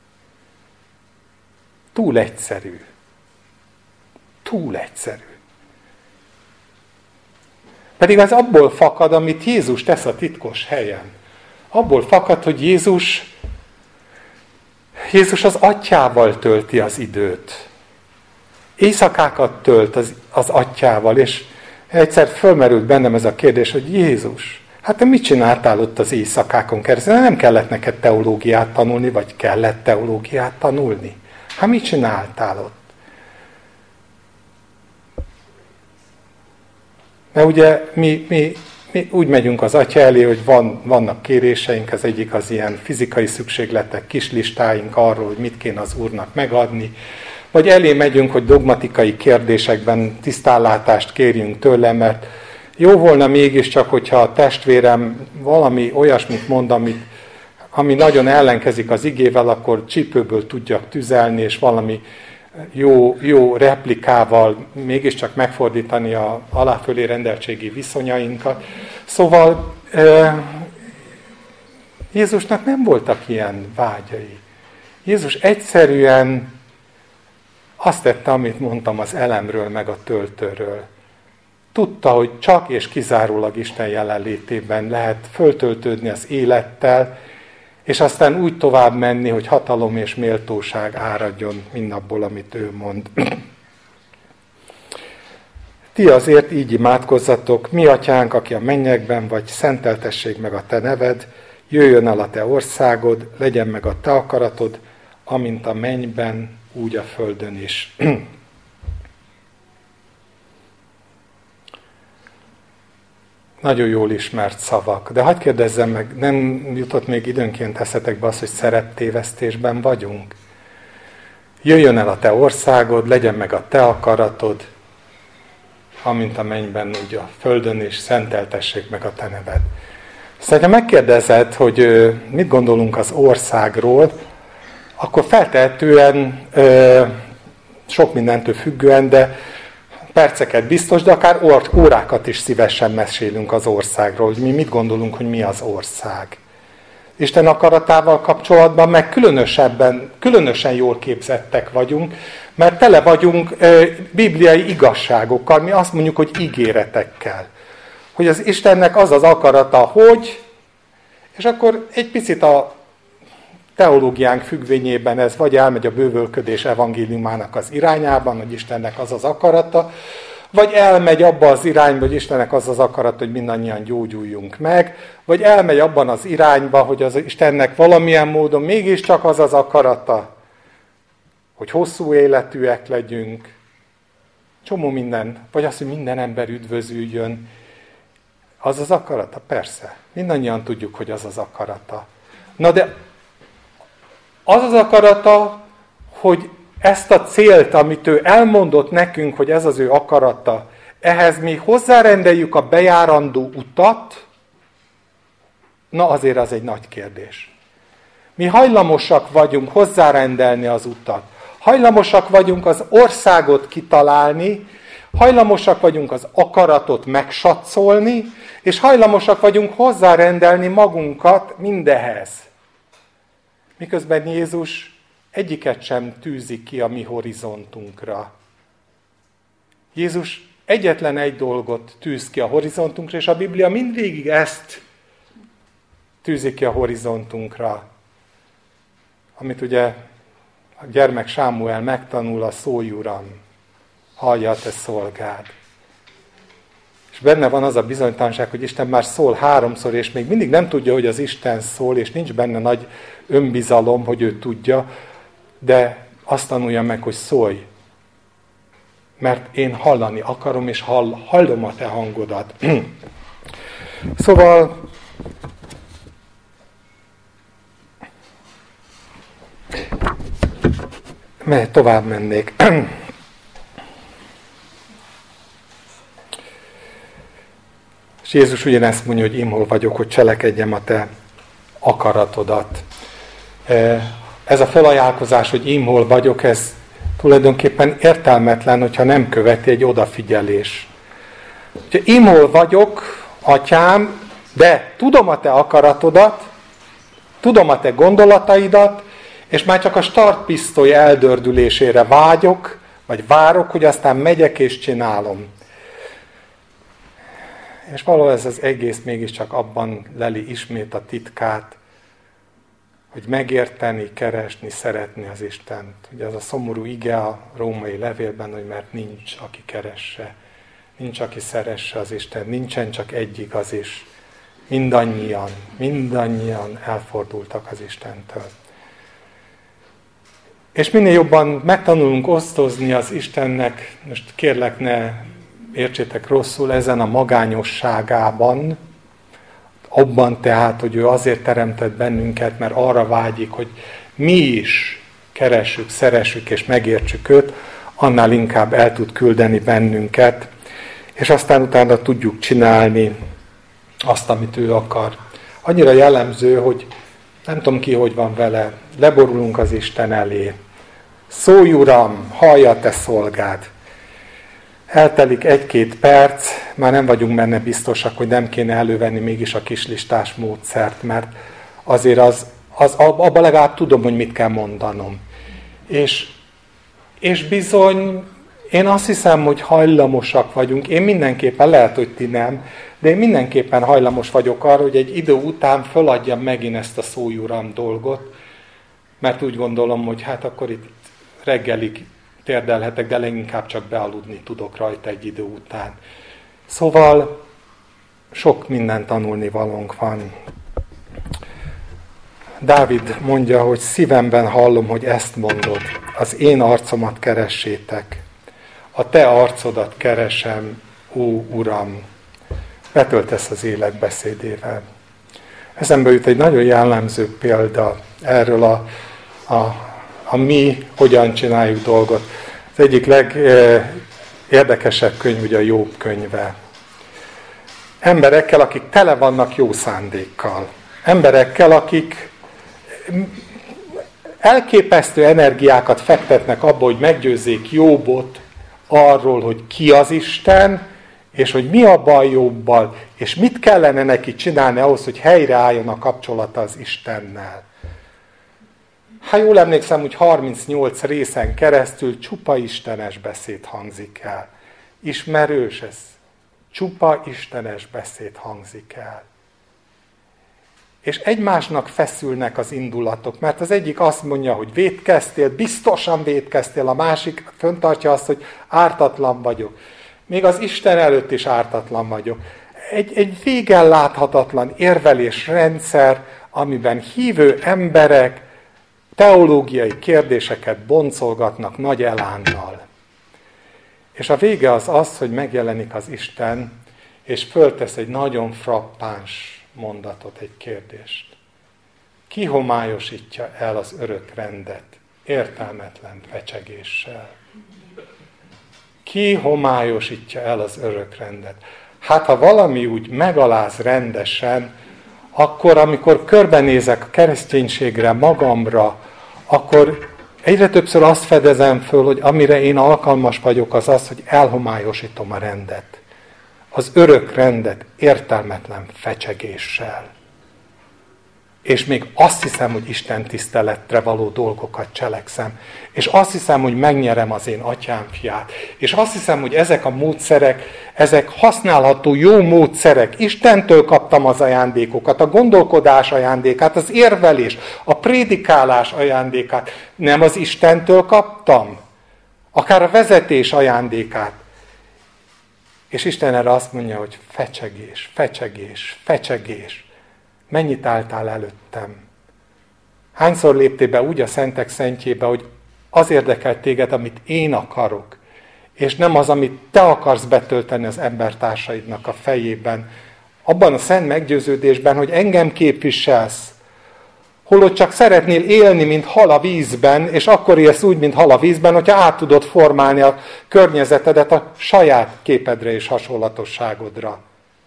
Túl egyszerű. Túl egyszerű. Pedig az abból fakad, amit Jézus tesz a titkos helyen. Abból fakad, hogy Jézus, Jézus az atyával tölti az időt. Éjszakákat tölt az, az atyával, és egyszer fölmerült bennem ez a kérdés, hogy Jézus, hát te mit csináltál ott az éjszakákon keresztül? Nem kellett neked teológiát tanulni, vagy kellett teológiát tanulni? Hát mit csináltál ott? Mert ugye mi, mi, mi úgy megyünk az Atya elé, hogy van, vannak kéréseink, az egyik az ilyen fizikai szükségletek, kis listáink arról, hogy mit kéne az Úrnak megadni, vagy elé megyünk, hogy dogmatikai kérdésekben tisztánlátást kérjünk tőle, mert jó volna mégiscsak, hogyha a testvérem valami olyasmit mond, amit, ami nagyon ellenkezik az igével, akkor csípőből tudjak tüzelni, és valami jó, jó replikával mégiscsak megfordítani a aláfölé rendeltségi viszonyainkat. Szóval Jézusnak nem voltak ilyen vágyai. Jézus egyszerűen azt tette, amit mondtam az elemről, meg a töltőről. Tudta, hogy csak és kizárólag Isten jelenlétében lehet föltöltődni az élettel, és aztán úgy tovább menni, hogy hatalom és méltóság áradjon mindabból, amit ő mond. Ti azért így imádkozzatok, mi atyánk, aki a mennyekben vagy, szenteltessék meg a te neved, jöjjön el a te országod, legyen meg a te akaratod, amint a mennyben, úgy a földön is. Nagyon jól ismert szavak. De hadd kérdezzem meg, nem jutott még időnként eszetekbe az, hogy szereptévesztésben vagyunk? Jöjjön el a te országod, legyen meg a te akaratod, amint a mennyben, úgy a földön is, szenteltessék meg a te neved. Szóval, ha megkérdezed, hogy mit gondolunk az országról, akkor feltehetően sok mindentől függően, de perceket biztos, de akár órákat is szívesen mesélünk az országról, hogy mi mit gondolunk, hogy mi az ország. Isten akaratával kapcsolatban meg különösebben, különösen jól képzettek vagyunk, mert tele vagyunk e, bibliai igazságokkal, mi azt mondjuk, hogy ígéretekkel. Hogy az Istennek az az akarata, hogy, és akkor egy picit a teológiánk függvényében ez vagy elmegy a bővölködés evangéliumának az irányában, hogy Istennek az az akarata, vagy elmegy abba az irányba, hogy Istennek az az akarat, hogy mindannyian gyógyuljunk meg, vagy elmegy abban az irányba, hogy az Istennek valamilyen módon mégiscsak az az akarata, hogy hosszú életűek legyünk, csomó minden, vagy az, hogy minden ember üdvözüljön. Az az akarata? Persze. Mindannyian tudjuk, hogy az az akarata. Na de az az akarata, hogy ezt a célt, amit ő elmondott nekünk, hogy ez az ő akarata, ehhez mi hozzárendeljük a bejárandó utat, na azért az egy nagy kérdés. Mi hajlamosak vagyunk hozzárendelni az utat. Hajlamosak vagyunk az országot kitalálni, hajlamosak vagyunk az akaratot megsatszolni, és hajlamosak vagyunk hozzárendelni magunkat mindehez. Miközben Jézus egyiket sem tűzi ki a mi horizontunkra. Jézus egyetlen egy dolgot tűz ki a horizontunkra, és a Biblia mindvégig ezt tűzi ki a horizontunkra. Amit ugye a gyermek Sámuel megtanul, a szólj Uram, hallja a te szolgád. És benne van az a bizonytalanság, hogy Isten már szól háromszor, és még mindig nem tudja, hogy az Isten szól, és nincs benne nagy önbizalom, hogy ő tudja, de azt tanulja meg, hogy szólj. Mert én hallani akarom, és hall, hallom a te hangodat. Szóval mert tovább mennék. És Jézus ugyanezt mondja, hogy én hol vagyok, hogy cselekedjem a te akaratodat. Ez a felajánlkozás, hogy én hol vagyok, ez tulajdonképpen értelmetlen, hogyha nem követi egy odafigyelés. Hogyha én hol vagyok, atyám, de tudom a te akaratodat, tudom a te gondolataidat, és már csak a startpisztoly eldördülésére vágyok, vagy várok, hogy aztán megyek és csinálom. És valahol ez az egész mégiscsak abban leli ismét a titkát, hogy megérteni, keresni, szeretni az Istent. Ugye az a szomorú ige a római levélben, hogy mert nincs, aki keresse, nincs, aki szeresse az Isten, nincsen csak egy igaz is. Mindannyian, mindannyian elfordultak az Istentől. És minél jobban megtanulunk osztozni az Istennek, most kérlek ne értsétek rosszul, ezen a magányosságában, abban tehát, hogy ő azért teremtett bennünket, mert arra vágyik, hogy mi is keressük, szeressük és megértsük őt, annál inkább el tud küldeni bennünket, és aztán utána tudjuk csinálni azt, amit ő akar. Annyira jellemző, hogy nem tudom ki, hogy van vele, leborulunk az Isten elé. Szólj Uram, hallja te szolgád. Eltelik egy-két perc, már nem vagyunk benne biztosak, hogy nem kéne elővenni mégis a kislistás módszert, mert azért az, az abban legalább tudom, hogy mit kell mondanom. És, és bizony, én azt hiszem, hogy hajlamosak vagyunk, én mindenképpen, lehet, hogy ti nem, de én mindenképpen hajlamos vagyok arra, hogy egy idő után föladjam megint ezt a szólj Uram dolgot, mert úgy gondolom, hogy hát akkor itt reggelig térdelhetek, de leginkább csak bealudni tudok rajta egy idő után. Szóval sok minden tanulnivalónk van. Dávid mondja, hogy szívemben hallom, hogy ezt mondod. Az én arcomat keressétek. A te arcodat keresem, ó Uram. betöltesz az élet beszédével. Eszembe jut egy nagyon jellemző példa erről a, a, a mi hogyan csináljuk dolgot. Az egyik legérdekesebb könyv ugye a Jobb könyve. Emberekkel, akik tele vannak jó szándékkal. Emberekkel, akik elképesztő energiákat fektetnek abba, hogy meggyőzzék Jobbot arról, hogy ki az Isten, és hogy mi a baj Jobbal, és mit kellene neki csinálni ahhoz, hogy helyreálljon a kapcsolata az Istennel. Ha jól emlékszem, hogy harmincnyolc részen keresztül csupa istenes beszéd hangzik el. Ismerős ez? Csupa istenes beszéd hangzik el. És egymásnak feszülnek az indulatok, mert az egyik azt mondja, hogy vétkeztél, biztosan vétkeztél, a másik föntartja azt, hogy ártatlan vagyok. Még az Isten előtt is ártatlan vagyok. Egy, egy végen láthatatlan érvelésrendszer, amiben hívő emberek teológiai kérdéseket boncolgatnak nagy elánnal. És a vége az az, hogy megjelenik az Isten, és föltesz egy nagyon frappáns mondatot, egy kérdést. Ki homályosítja el az örök rendet értelmetlen fecsegéssel? Ki homályosítja el az örök rendet? Hát, ha valami úgy megaláz rendesen, akkor, amikor körbenézek a kereszténységre, magamra, akkor egyre többször azt fedezem föl, hogy amire én alkalmas vagyok, az az, hogy elhomályosítom a rendet. Az örök rendet értelmetlen fecsegéssel. És még azt hiszem, hogy Isten tiszteletre való dolgokat cselekszem. És azt hiszem, hogy megnyerem az én atyám fiát. És azt hiszem, hogy ezek a módszerek, ezek használható jó módszerek. Istentől kaptam az ajándékokat, a gondolkodás ajándékát, az érvelés, a prédikálás ajándékát. Nem az Istentől kaptam? Akár a vezetés ajándékát. És Isten erre azt mondja, hogy fecsegés, fecsegés, fecsegés. Mennyit álltál előttem? Hányszor léptél be úgy a szentek szentjébe, hogy az érdekel téged, amit én akarok, és nem az, amit te akarsz betölteni az embertársaidnak a fejében, abban a szent meggyőződésben, hogy engem képviselsz, holott csak szeretnél élni, mint hal a vízben, és akkor élsz úgy, mint hal a vízben, hogyha át tudod formálni a környezetedet a saját képedre és hasonlatosságodra.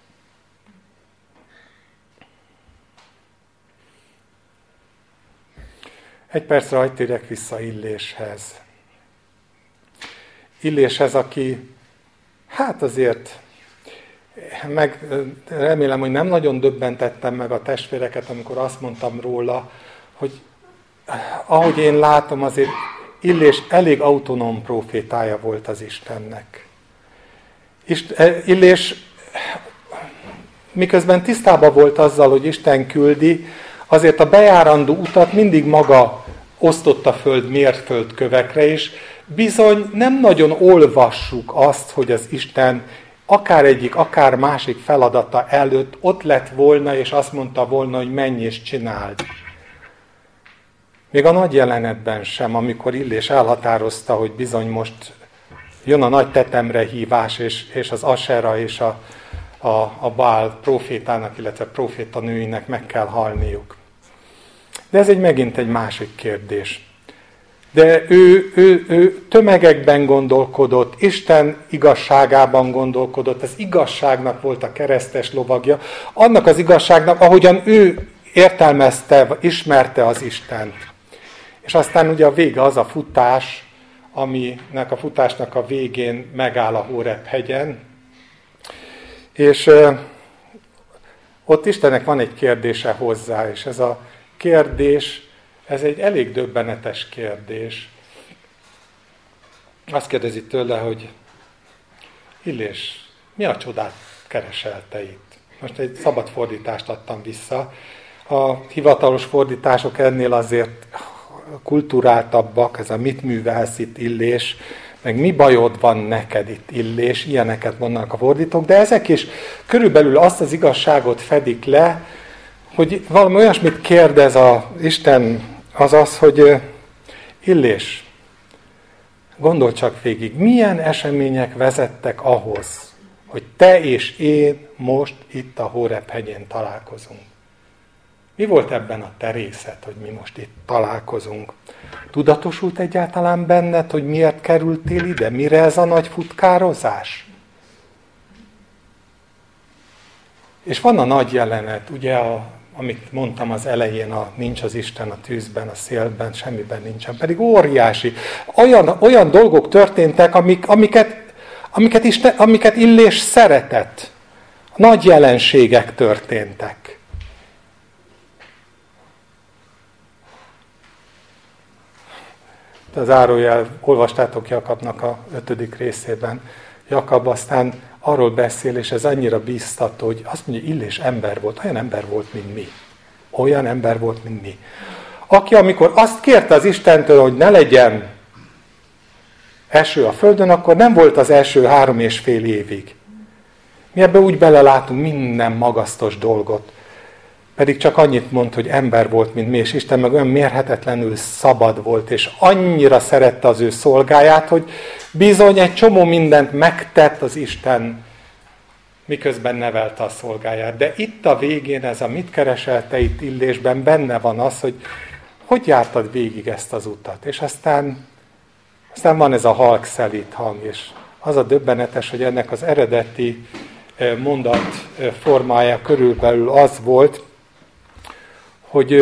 Egy percre hadd térjek vissza Illéshez. Illéshez, aki, hát azért, meg remélem, hogy nem nagyon döbbentettem meg a testvéreket, amikor azt mondtam róla, hogy ahogy én látom, azért Illés elég autonóm profétája volt az Istennek. Illés miközben tisztában volt azzal, hogy Isten küldi, azért a bejárandó utat mindig maga osztotta föld mérföldkövekre, és bizony nem nagyon olvassuk azt, hogy az Isten akár egyik, akár másik feladata előtt ott lett volna, és azt mondta volna, hogy menj és csináld. Még a nagy jelenetben sem, amikor Illés elhatározta, hogy bizony most jön a nagy tetemre hívás, és, és az Asera és a, a, a Bál profétának, illetve profétanőinek meg kell halniuk. De ez egy megint egy másik kérdés. De ő, ő, ő tömegekben gondolkodott, Isten igazságában gondolkodott, az igazságnak volt a keresztes lovagja, annak az igazságnak, ahogyan ő értelmezte, ismerte az Istent. És aztán ugye a vége az a futás, aminek a futásnak a végén megáll a Hóreb hegyen, és ö, ott Istennek van egy kérdése hozzá, és ez a kérdés, ez egy elég döbbenetes kérdés. Azt kérdezi tőle, hogy Illés, mi a csodát keresel te itt? Most egy szabad fordítást adtam vissza. A hivatalos fordítások ennél azért kulturáltabbak, ez a mit művelsz itt Illés, meg mi bajod van neked itt Illés, ilyeneket mondanak a fordítók, de ezek is körülbelül azt az igazságot fedik le, hogy valami olyasmit kérdez az Isten, az az, hogy Illés, gondolj csak végig, milyen események vezettek ahhoz, hogy te és én most itt a Hóreb hegyén találkozunk. Mi volt ebben a te részed, hogy mi most itt találkozunk? Tudatosult egyáltalán benned, hogy miért kerültél ide? Mire ez a nagy futkározás? És van a nagy jelenet, ugye, a, amit mondtam az elején, a, nincs az Isten a tűzben, a szélben, semmiben nincsen. Pedig óriási. Olyan, olyan dolgok történtek, amik, amiket, amiket, Isten, amiket Illés szeretett. Nagy jelenségek történtek. Az árójel, olvastátok Jakabnak a ötödik részében. Jakab aztán arról beszél, és ez annyira bíztató, hogy azt mondja, Illés ember volt, olyan ember volt, mint mi. Olyan ember volt, mint mi. Aki amikor azt kérte az Istentől, hogy ne legyen eső a földön, akkor nem volt az eső három és fél évig. Mi ebbe úgy belelátunk minden magasztos dolgot. Pedig csak annyit mond, hogy ember volt, mint mi, és Isten meg olyan mérhetetlenül szabad volt, és annyira szerette az ő szolgáját, hogy bizony egy csomó mindent megtett az Isten, miközben nevelte a szolgáját. De itt a végén ez a mit keresel te itt Illésben, benne van az, hogy hogy jártad végig ezt az utat. És aztán, aztán van ez a halk szelíd hang, és az a döbbenetes, hogy ennek az eredeti mondat formája körülbelül az volt, hogy,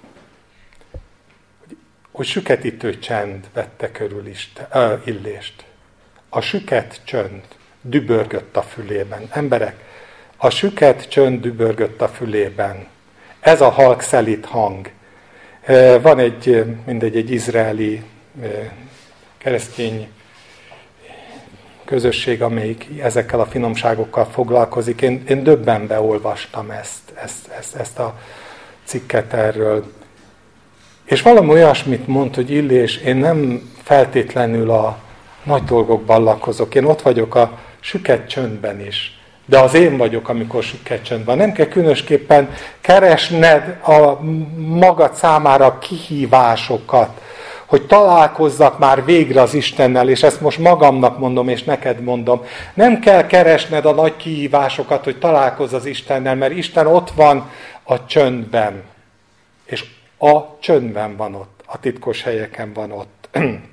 hogy süketítő csend vette körül Isten, uh, Illést. A süket csönd dübörgött a fülében. Emberek, a süket csönd dübörgött a fülében. Ez a halk szelíd hang. Uh, van egy, mindegy, egy izraeli uh, keresztény közösség, amelyik ezekkel a finomságokkal foglalkozik. Én, én döbbenve olvastam ezt, ezt, ezt, ezt a cikket erről. És valami olyasmit mond, hogy Illés, én nem feltétlenül a nagy dolgokban lakozok. Én ott vagyok a süket csöndben is. De az én vagyok, amikor süket csöndben. Nem kell különösképpen keresned a magad számára kihívásokat, hogy találkozzak már végre az Istennel, és ezt most magamnak mondom, és neked mondom. Nem kell keresned a nagy kihívásokat, hogy találkozz az Istennel, mert Isten ott van a csöndben. És a csöndben van ott, a titkos helyeken van ott.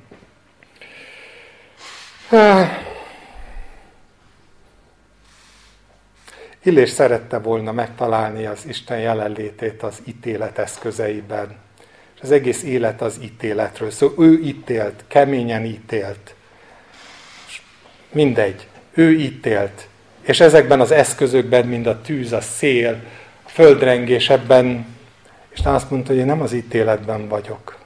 Illés szerette volna megtalálni az Isten jelenlétét az ítélet eszközeiben. És az egész élet az ítéletről. Szóval ő ítélt, keményen ítélt. Mindegy, ő ítélt. És ezekben az eszközökben, mind a tűz, a szél, a földrengés, ebben Isten azt mondta, hogy én nem az ítéletben vagyok.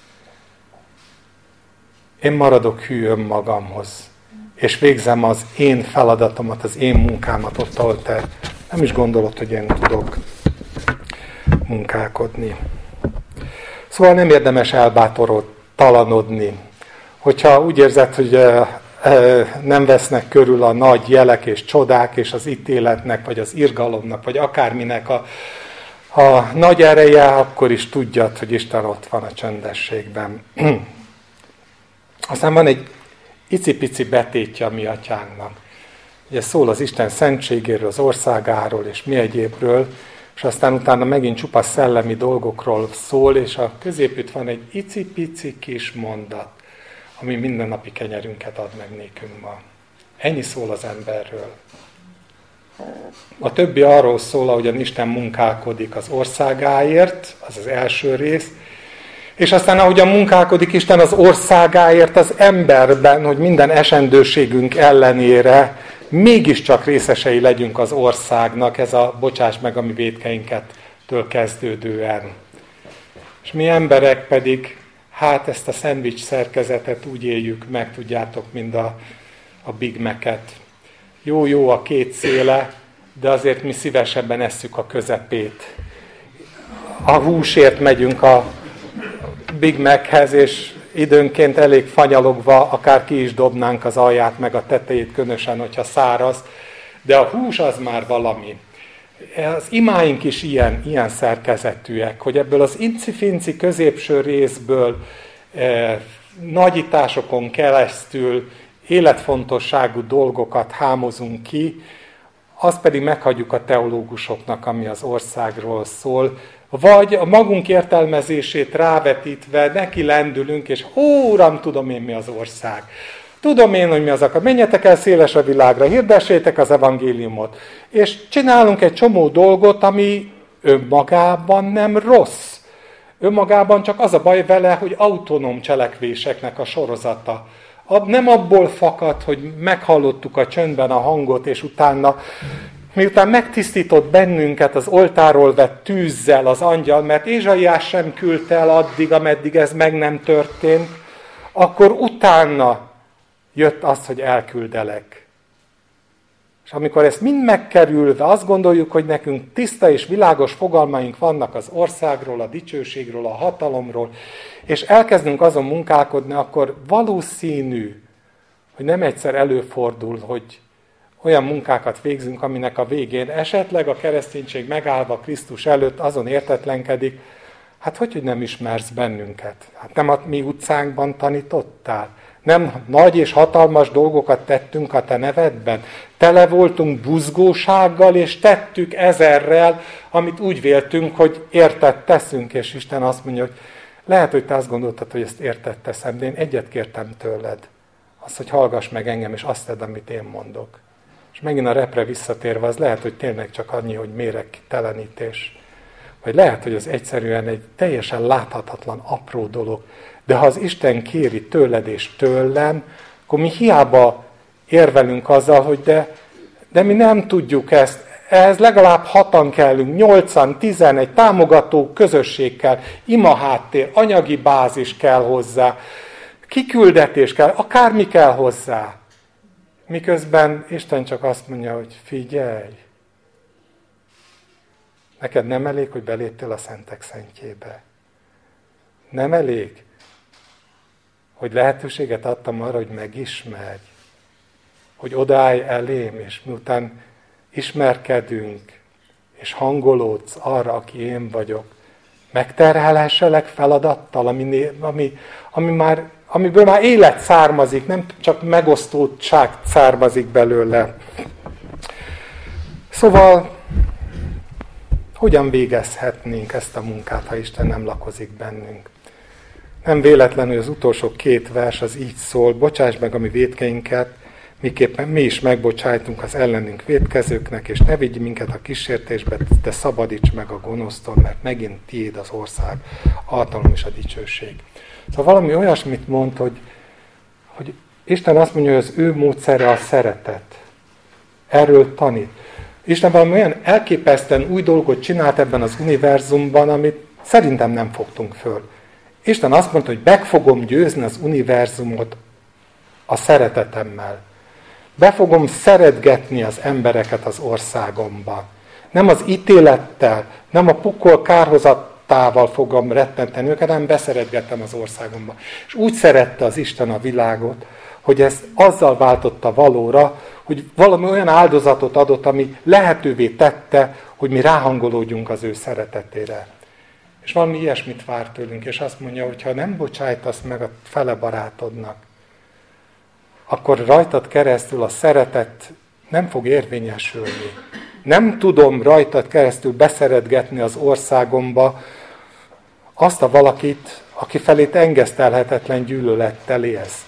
Én maradok hű önmagamhoz. És végzem az én feladatomat, az én munkámat ott, ahol te nem is gondolod, hogy én tudok munkálkodni. Szóval nem érdemes elbátortalanodni. Hogyha úgy érzed, hogy nem vesznek körül a nagy jelek és csodák, és az ítéletnek, vagy az irgalomnak, vagy akárminek a, a nagy ereje, akkor is tudjad, hogy Isten ott van a csöndességben. Aztán van egy icipici betétje a mi atyánknak. Ugye szól az Isten szentségéről, az országáról, és mi egyébről, és aztán utána megint csupa szellemi dolgokról szól, és a középütt van egy icipici kis mondat, ami mindennapi kenyerünket ad meg nékünk ma. Ennyi szól az emberről. A többi arról szól, ahogyan Isten munkálkodik az országáért, az az első rész, és aztán ahogyan munkálkodik Isten az országáért az emberben, hogy minden esendőségünk ellenére mégiscsak részesei legyünk az országnak, ez a bocsáss meg a mi vétkeinkettől kezdődően. És mi emberek pedig, hát ezt a szendvics szerkezetet úgy éljük meg, tudjátok, mint a, a Big Mac-et. Jó-jó a két széle, de azért mi szívesebben esszük a közepét. A húsért megyünk a Big Machez, és időnként elég fanyalogva, akár ki is dobnánk az alját, meg a tetejét, különösen, hogyha száraz, de a hús az már valami. Az imáink is ilyen, ilyen szerkezetűek, hogy ebből az incifinci középső részből eh, nagyításokon keresztül életfontosságú dolgokat hámozunk ki, azt pedig meghagyjuk a teológusoknak, ami az országról szól, vagy a magunk értelmezését rávetítve neki lendülünk, és ó, Uram, tudom én, mi az ország. Tudom én, hogy mi az akar. Menjetek el széles a világra, hirdessétek az evangéliumot. És csinálunk egy csomó dolgot, ami önmagában nem rossz. Önmagában csak az a baj vele, hogy autonóm cselekvéseknek a sorozata. Nem abból fakad, hogy meghallottuk a csöndben a hangot, és utána, miután megtisztított bennünket az oltáról vett tűzzel az angyal, mert Ézsaiás sem küldte el addig, ameddig ez meg nem történt, akkor utána jött az, hogy elküldelek. És amikor ezt mind megkerülve azt gondoljuk, hogy nekünk tiszta és világos fogalmaink vannak az országról, a dicsőségről, a hatalomról, és elkezdünk azon munkálkodni, akkor valószínű, hogy nem egyszer előfordul, hogy olyan munkákat végzünk, aminek a végén esetleg a kereszténység megállva Krisztus előtt azon értetlenkedik, hát hogy, hogy nem ismersz bennünket? Hát nem a mi utcánkban tanítottál? Nem nagy és hatalmas dolgokat tettünk a te nevedben? Tele voltunk buzgósággal, és tettük ezerrel, amit úgy véltünk, hogy értett teszünk, és Isten azt mondja, hogy lehet, hogy te azt gondoltad, hogy ezt értett teszem, de én egyet kértem tőled. Azt, hogy hallgass meg engem, és azt tedd, amit én mondok. És megint a repre visszatérve, az lehet, hogy tényleg csak annyi, hogy méregtelenítés. Vagy lehet, hogy az egyszerűen egy teljesen láthatatlan, apró dolog. De ha az Isten kéri tőled és tőlem, akkor mi hiába érvelünk azzal, hogy de, de mi nem tudjuk ezt. Ehhez legalább hatan kellünk, nyolcan, tizen, egy támogató közösség kell, imaháttér, anyagi bázis kell hozzá, kiküldetés kell, akármi kell hozzá. Miközben Isten csak azt mondja, hogy figyelj, neked nem elég, hogy beléptél a szentek szentjébe. Nem elég, hogy lehetőséget adtam arra, hogy megismerj, hogy odaállj elém, és miután ismerkedünk, és hangolódsz arra, aki én vagyok, megterhelhesselek feladattal, ami, ami, ami már, amiből már élet származik, nem csak megosztottság származik belőle. Szóval, hogyan végezhetnénk ezt a munkát, ha Isten nem lakozik bennünk? Nem véletlenül az utolsó két vers az így szól, bocsáss meg a mi vétkeinket, miképpen mi is megbocsájtunk az ellenünk vétkezőknek, és ne vigy minket a kísértésbe, de szabadíts meg a gonosztól, mert megint tiéd az ország, a hatalom és a dicsőség. Szóval valami olyasmit mond, hogy, hogy Isten azt mondja, hogy az ő módszere a szeretet. Erről tanít. Isten valami olyan elképesztően új dolgot csinált ebben az univerzumban, amit szerintem nem fogtunk föl. Isten azt mondta, hogy meg fogom győzni az univerzumot a szeretetemmel. Be fogom szeretgetni az embereket az országomban. Nem az ítélettel, nem a pokol kárhozatával fogom rettenteni őket, hanem beszeretgettem az országomba. És úgy szerette az Isten a világot, hogy ezt azzal váltotta valóra, hogy valami olyan áldozatot adott, ami lehetővé tette, hogy mi ráhangolódjunk az ő szeretetére. És valami ilyesmit vár tőlünk, és azt mondja, hogy ha nem bocsájtasz meg a fele barátodnak, akkor rajtad keresztül a szeretet nem fog érvényesülni. Nem tudom rajtad keresztül beszeretgetni az országomba azt a valakit, aki felé engesztelhetetlen gyűlölettel élsz.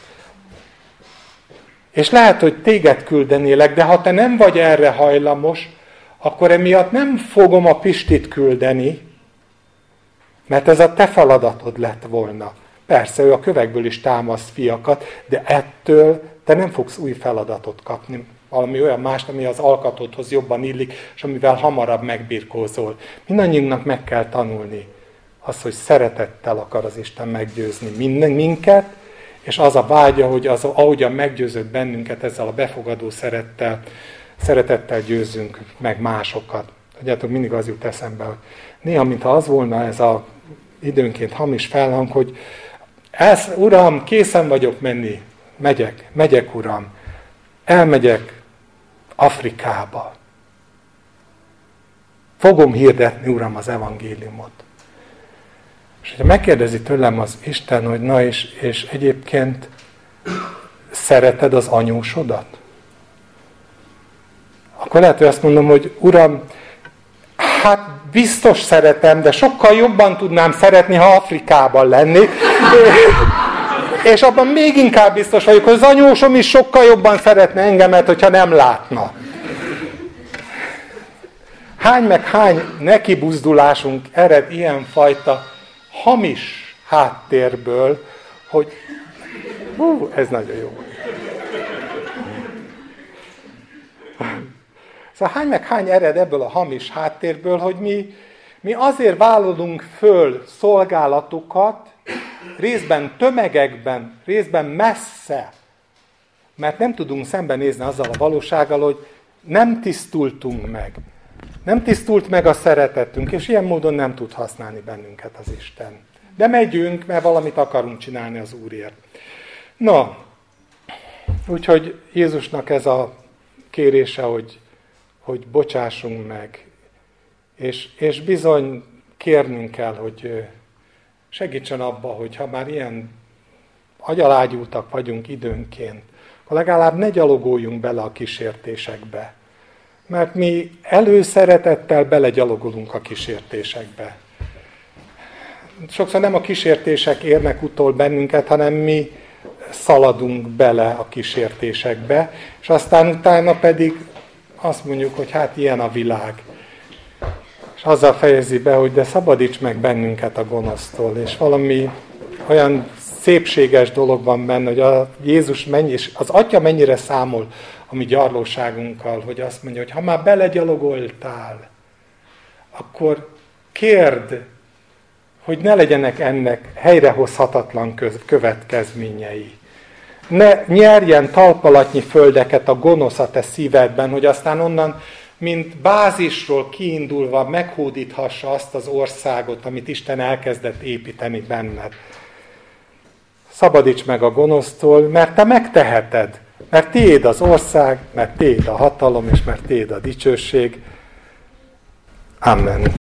És lehet, hogy téged küldenélek, de ha te nem vagy erre hajlamos, akkor emiatt nem fogom a Pistit küldeni, mert ez a te feladatod lett volna. Persze, ő a kövekből is támaszt fiakat, de ettől te nem fogsz új feladatot kapni. Valami olyan mást, ami az alkatodhoz jobban illik, és amivel hamarabb megbirkózol. Mindannyiunknak meg kell tanulni az, hogy szeretettel akar az Isten meggyőzni minden minket, és az a vágya, hogy az, ahogyan meggyőzött bennünket ezzel a befogadó szeretettel, szeretettel győzzünk meg másokat. Tudjátok, mindig az jut eszembe, hogy néha, mintha az volna ez a időnként hamis felhang, hogy ez, Uram, készen vagyok menni, megyek, megyek, Uram, elmegyek Afrikába. Fogom hirdetni, Uram, az evangéliumot. És hogyha megkérdezi tőlem az Isten, hogy na és, és egyébként szereted az anyósodat? Akkor lehet, hogy azt mondom, hogy Uram, hát biztos szeretem, de sokkal jobban tudnám szeretni, ha Afrikában lennék. És abban még inkább biztos vagyok, hogy az anyósom is sokkal jobban szeretne engemet, hogyha nem látna. Hány meg hány nekibuzdulásunk ered ilyenfajta hamis háttérből, hogy hú, ez nagyon jó. Szóval hány meg hány ered ebből a hamis háttérből, hogy mi, mi azért vállalunk föl szolgálatokat, részben tömegekben, részben messze, mert nem tudunk szembenézni azzal a valósággal, hogy nem tisztultunk meg. Nem tisztult meg a szeretetünk, és ilyen módon nem tud használni bennünket az Isten. De megyünk, mert valamit akarunk csinálni az Úrért. Na, úgyhogy Jézusnak ez a kérése, hogy, hogy bocsássunk meg, és, és bizony kérnünk kell, hogy segítsen abba, hogy ha már ilyen agyalágyultak vagyunk időnként, akkor legalább ne gyalogoljunk bele a kísértésekbe. Mert mi előszeretettel belegyalogolunk a kísértésekbe. Sokszor nem a kísértések érnek utol bennünket, hanem mi szaladunk bele a kísértésekbe, és aztán utána pedig azt mondjuk, hogy hát ilyen a világ. És azzal fejezi be, hogy de szabadíts meg bennünket a gonosztól, és valami olyan szépséges dolog van benne, hogy a Jézus mennyi, és az Atya mennyire számol a mi gyarlóságunkkal, hogy azt mondja, hogy ha már belegyalogoltál, akkor kérd, hogy ne legyenek ennek helyrehozhatatlan következményei. Ne nyerjen talpalatnyi földeket a gonosz a te szívedben, hogy aztán onnan, mint bázisról kiindulva meghódíthassa azt az országot, amit Isten elkezdett építeni benned. Szabadíts meg a gonosztól, mert te megteheted. Mert tiéd az ország, mert tiéd a hatalom, és mert tiéd a dicsőség. Amen.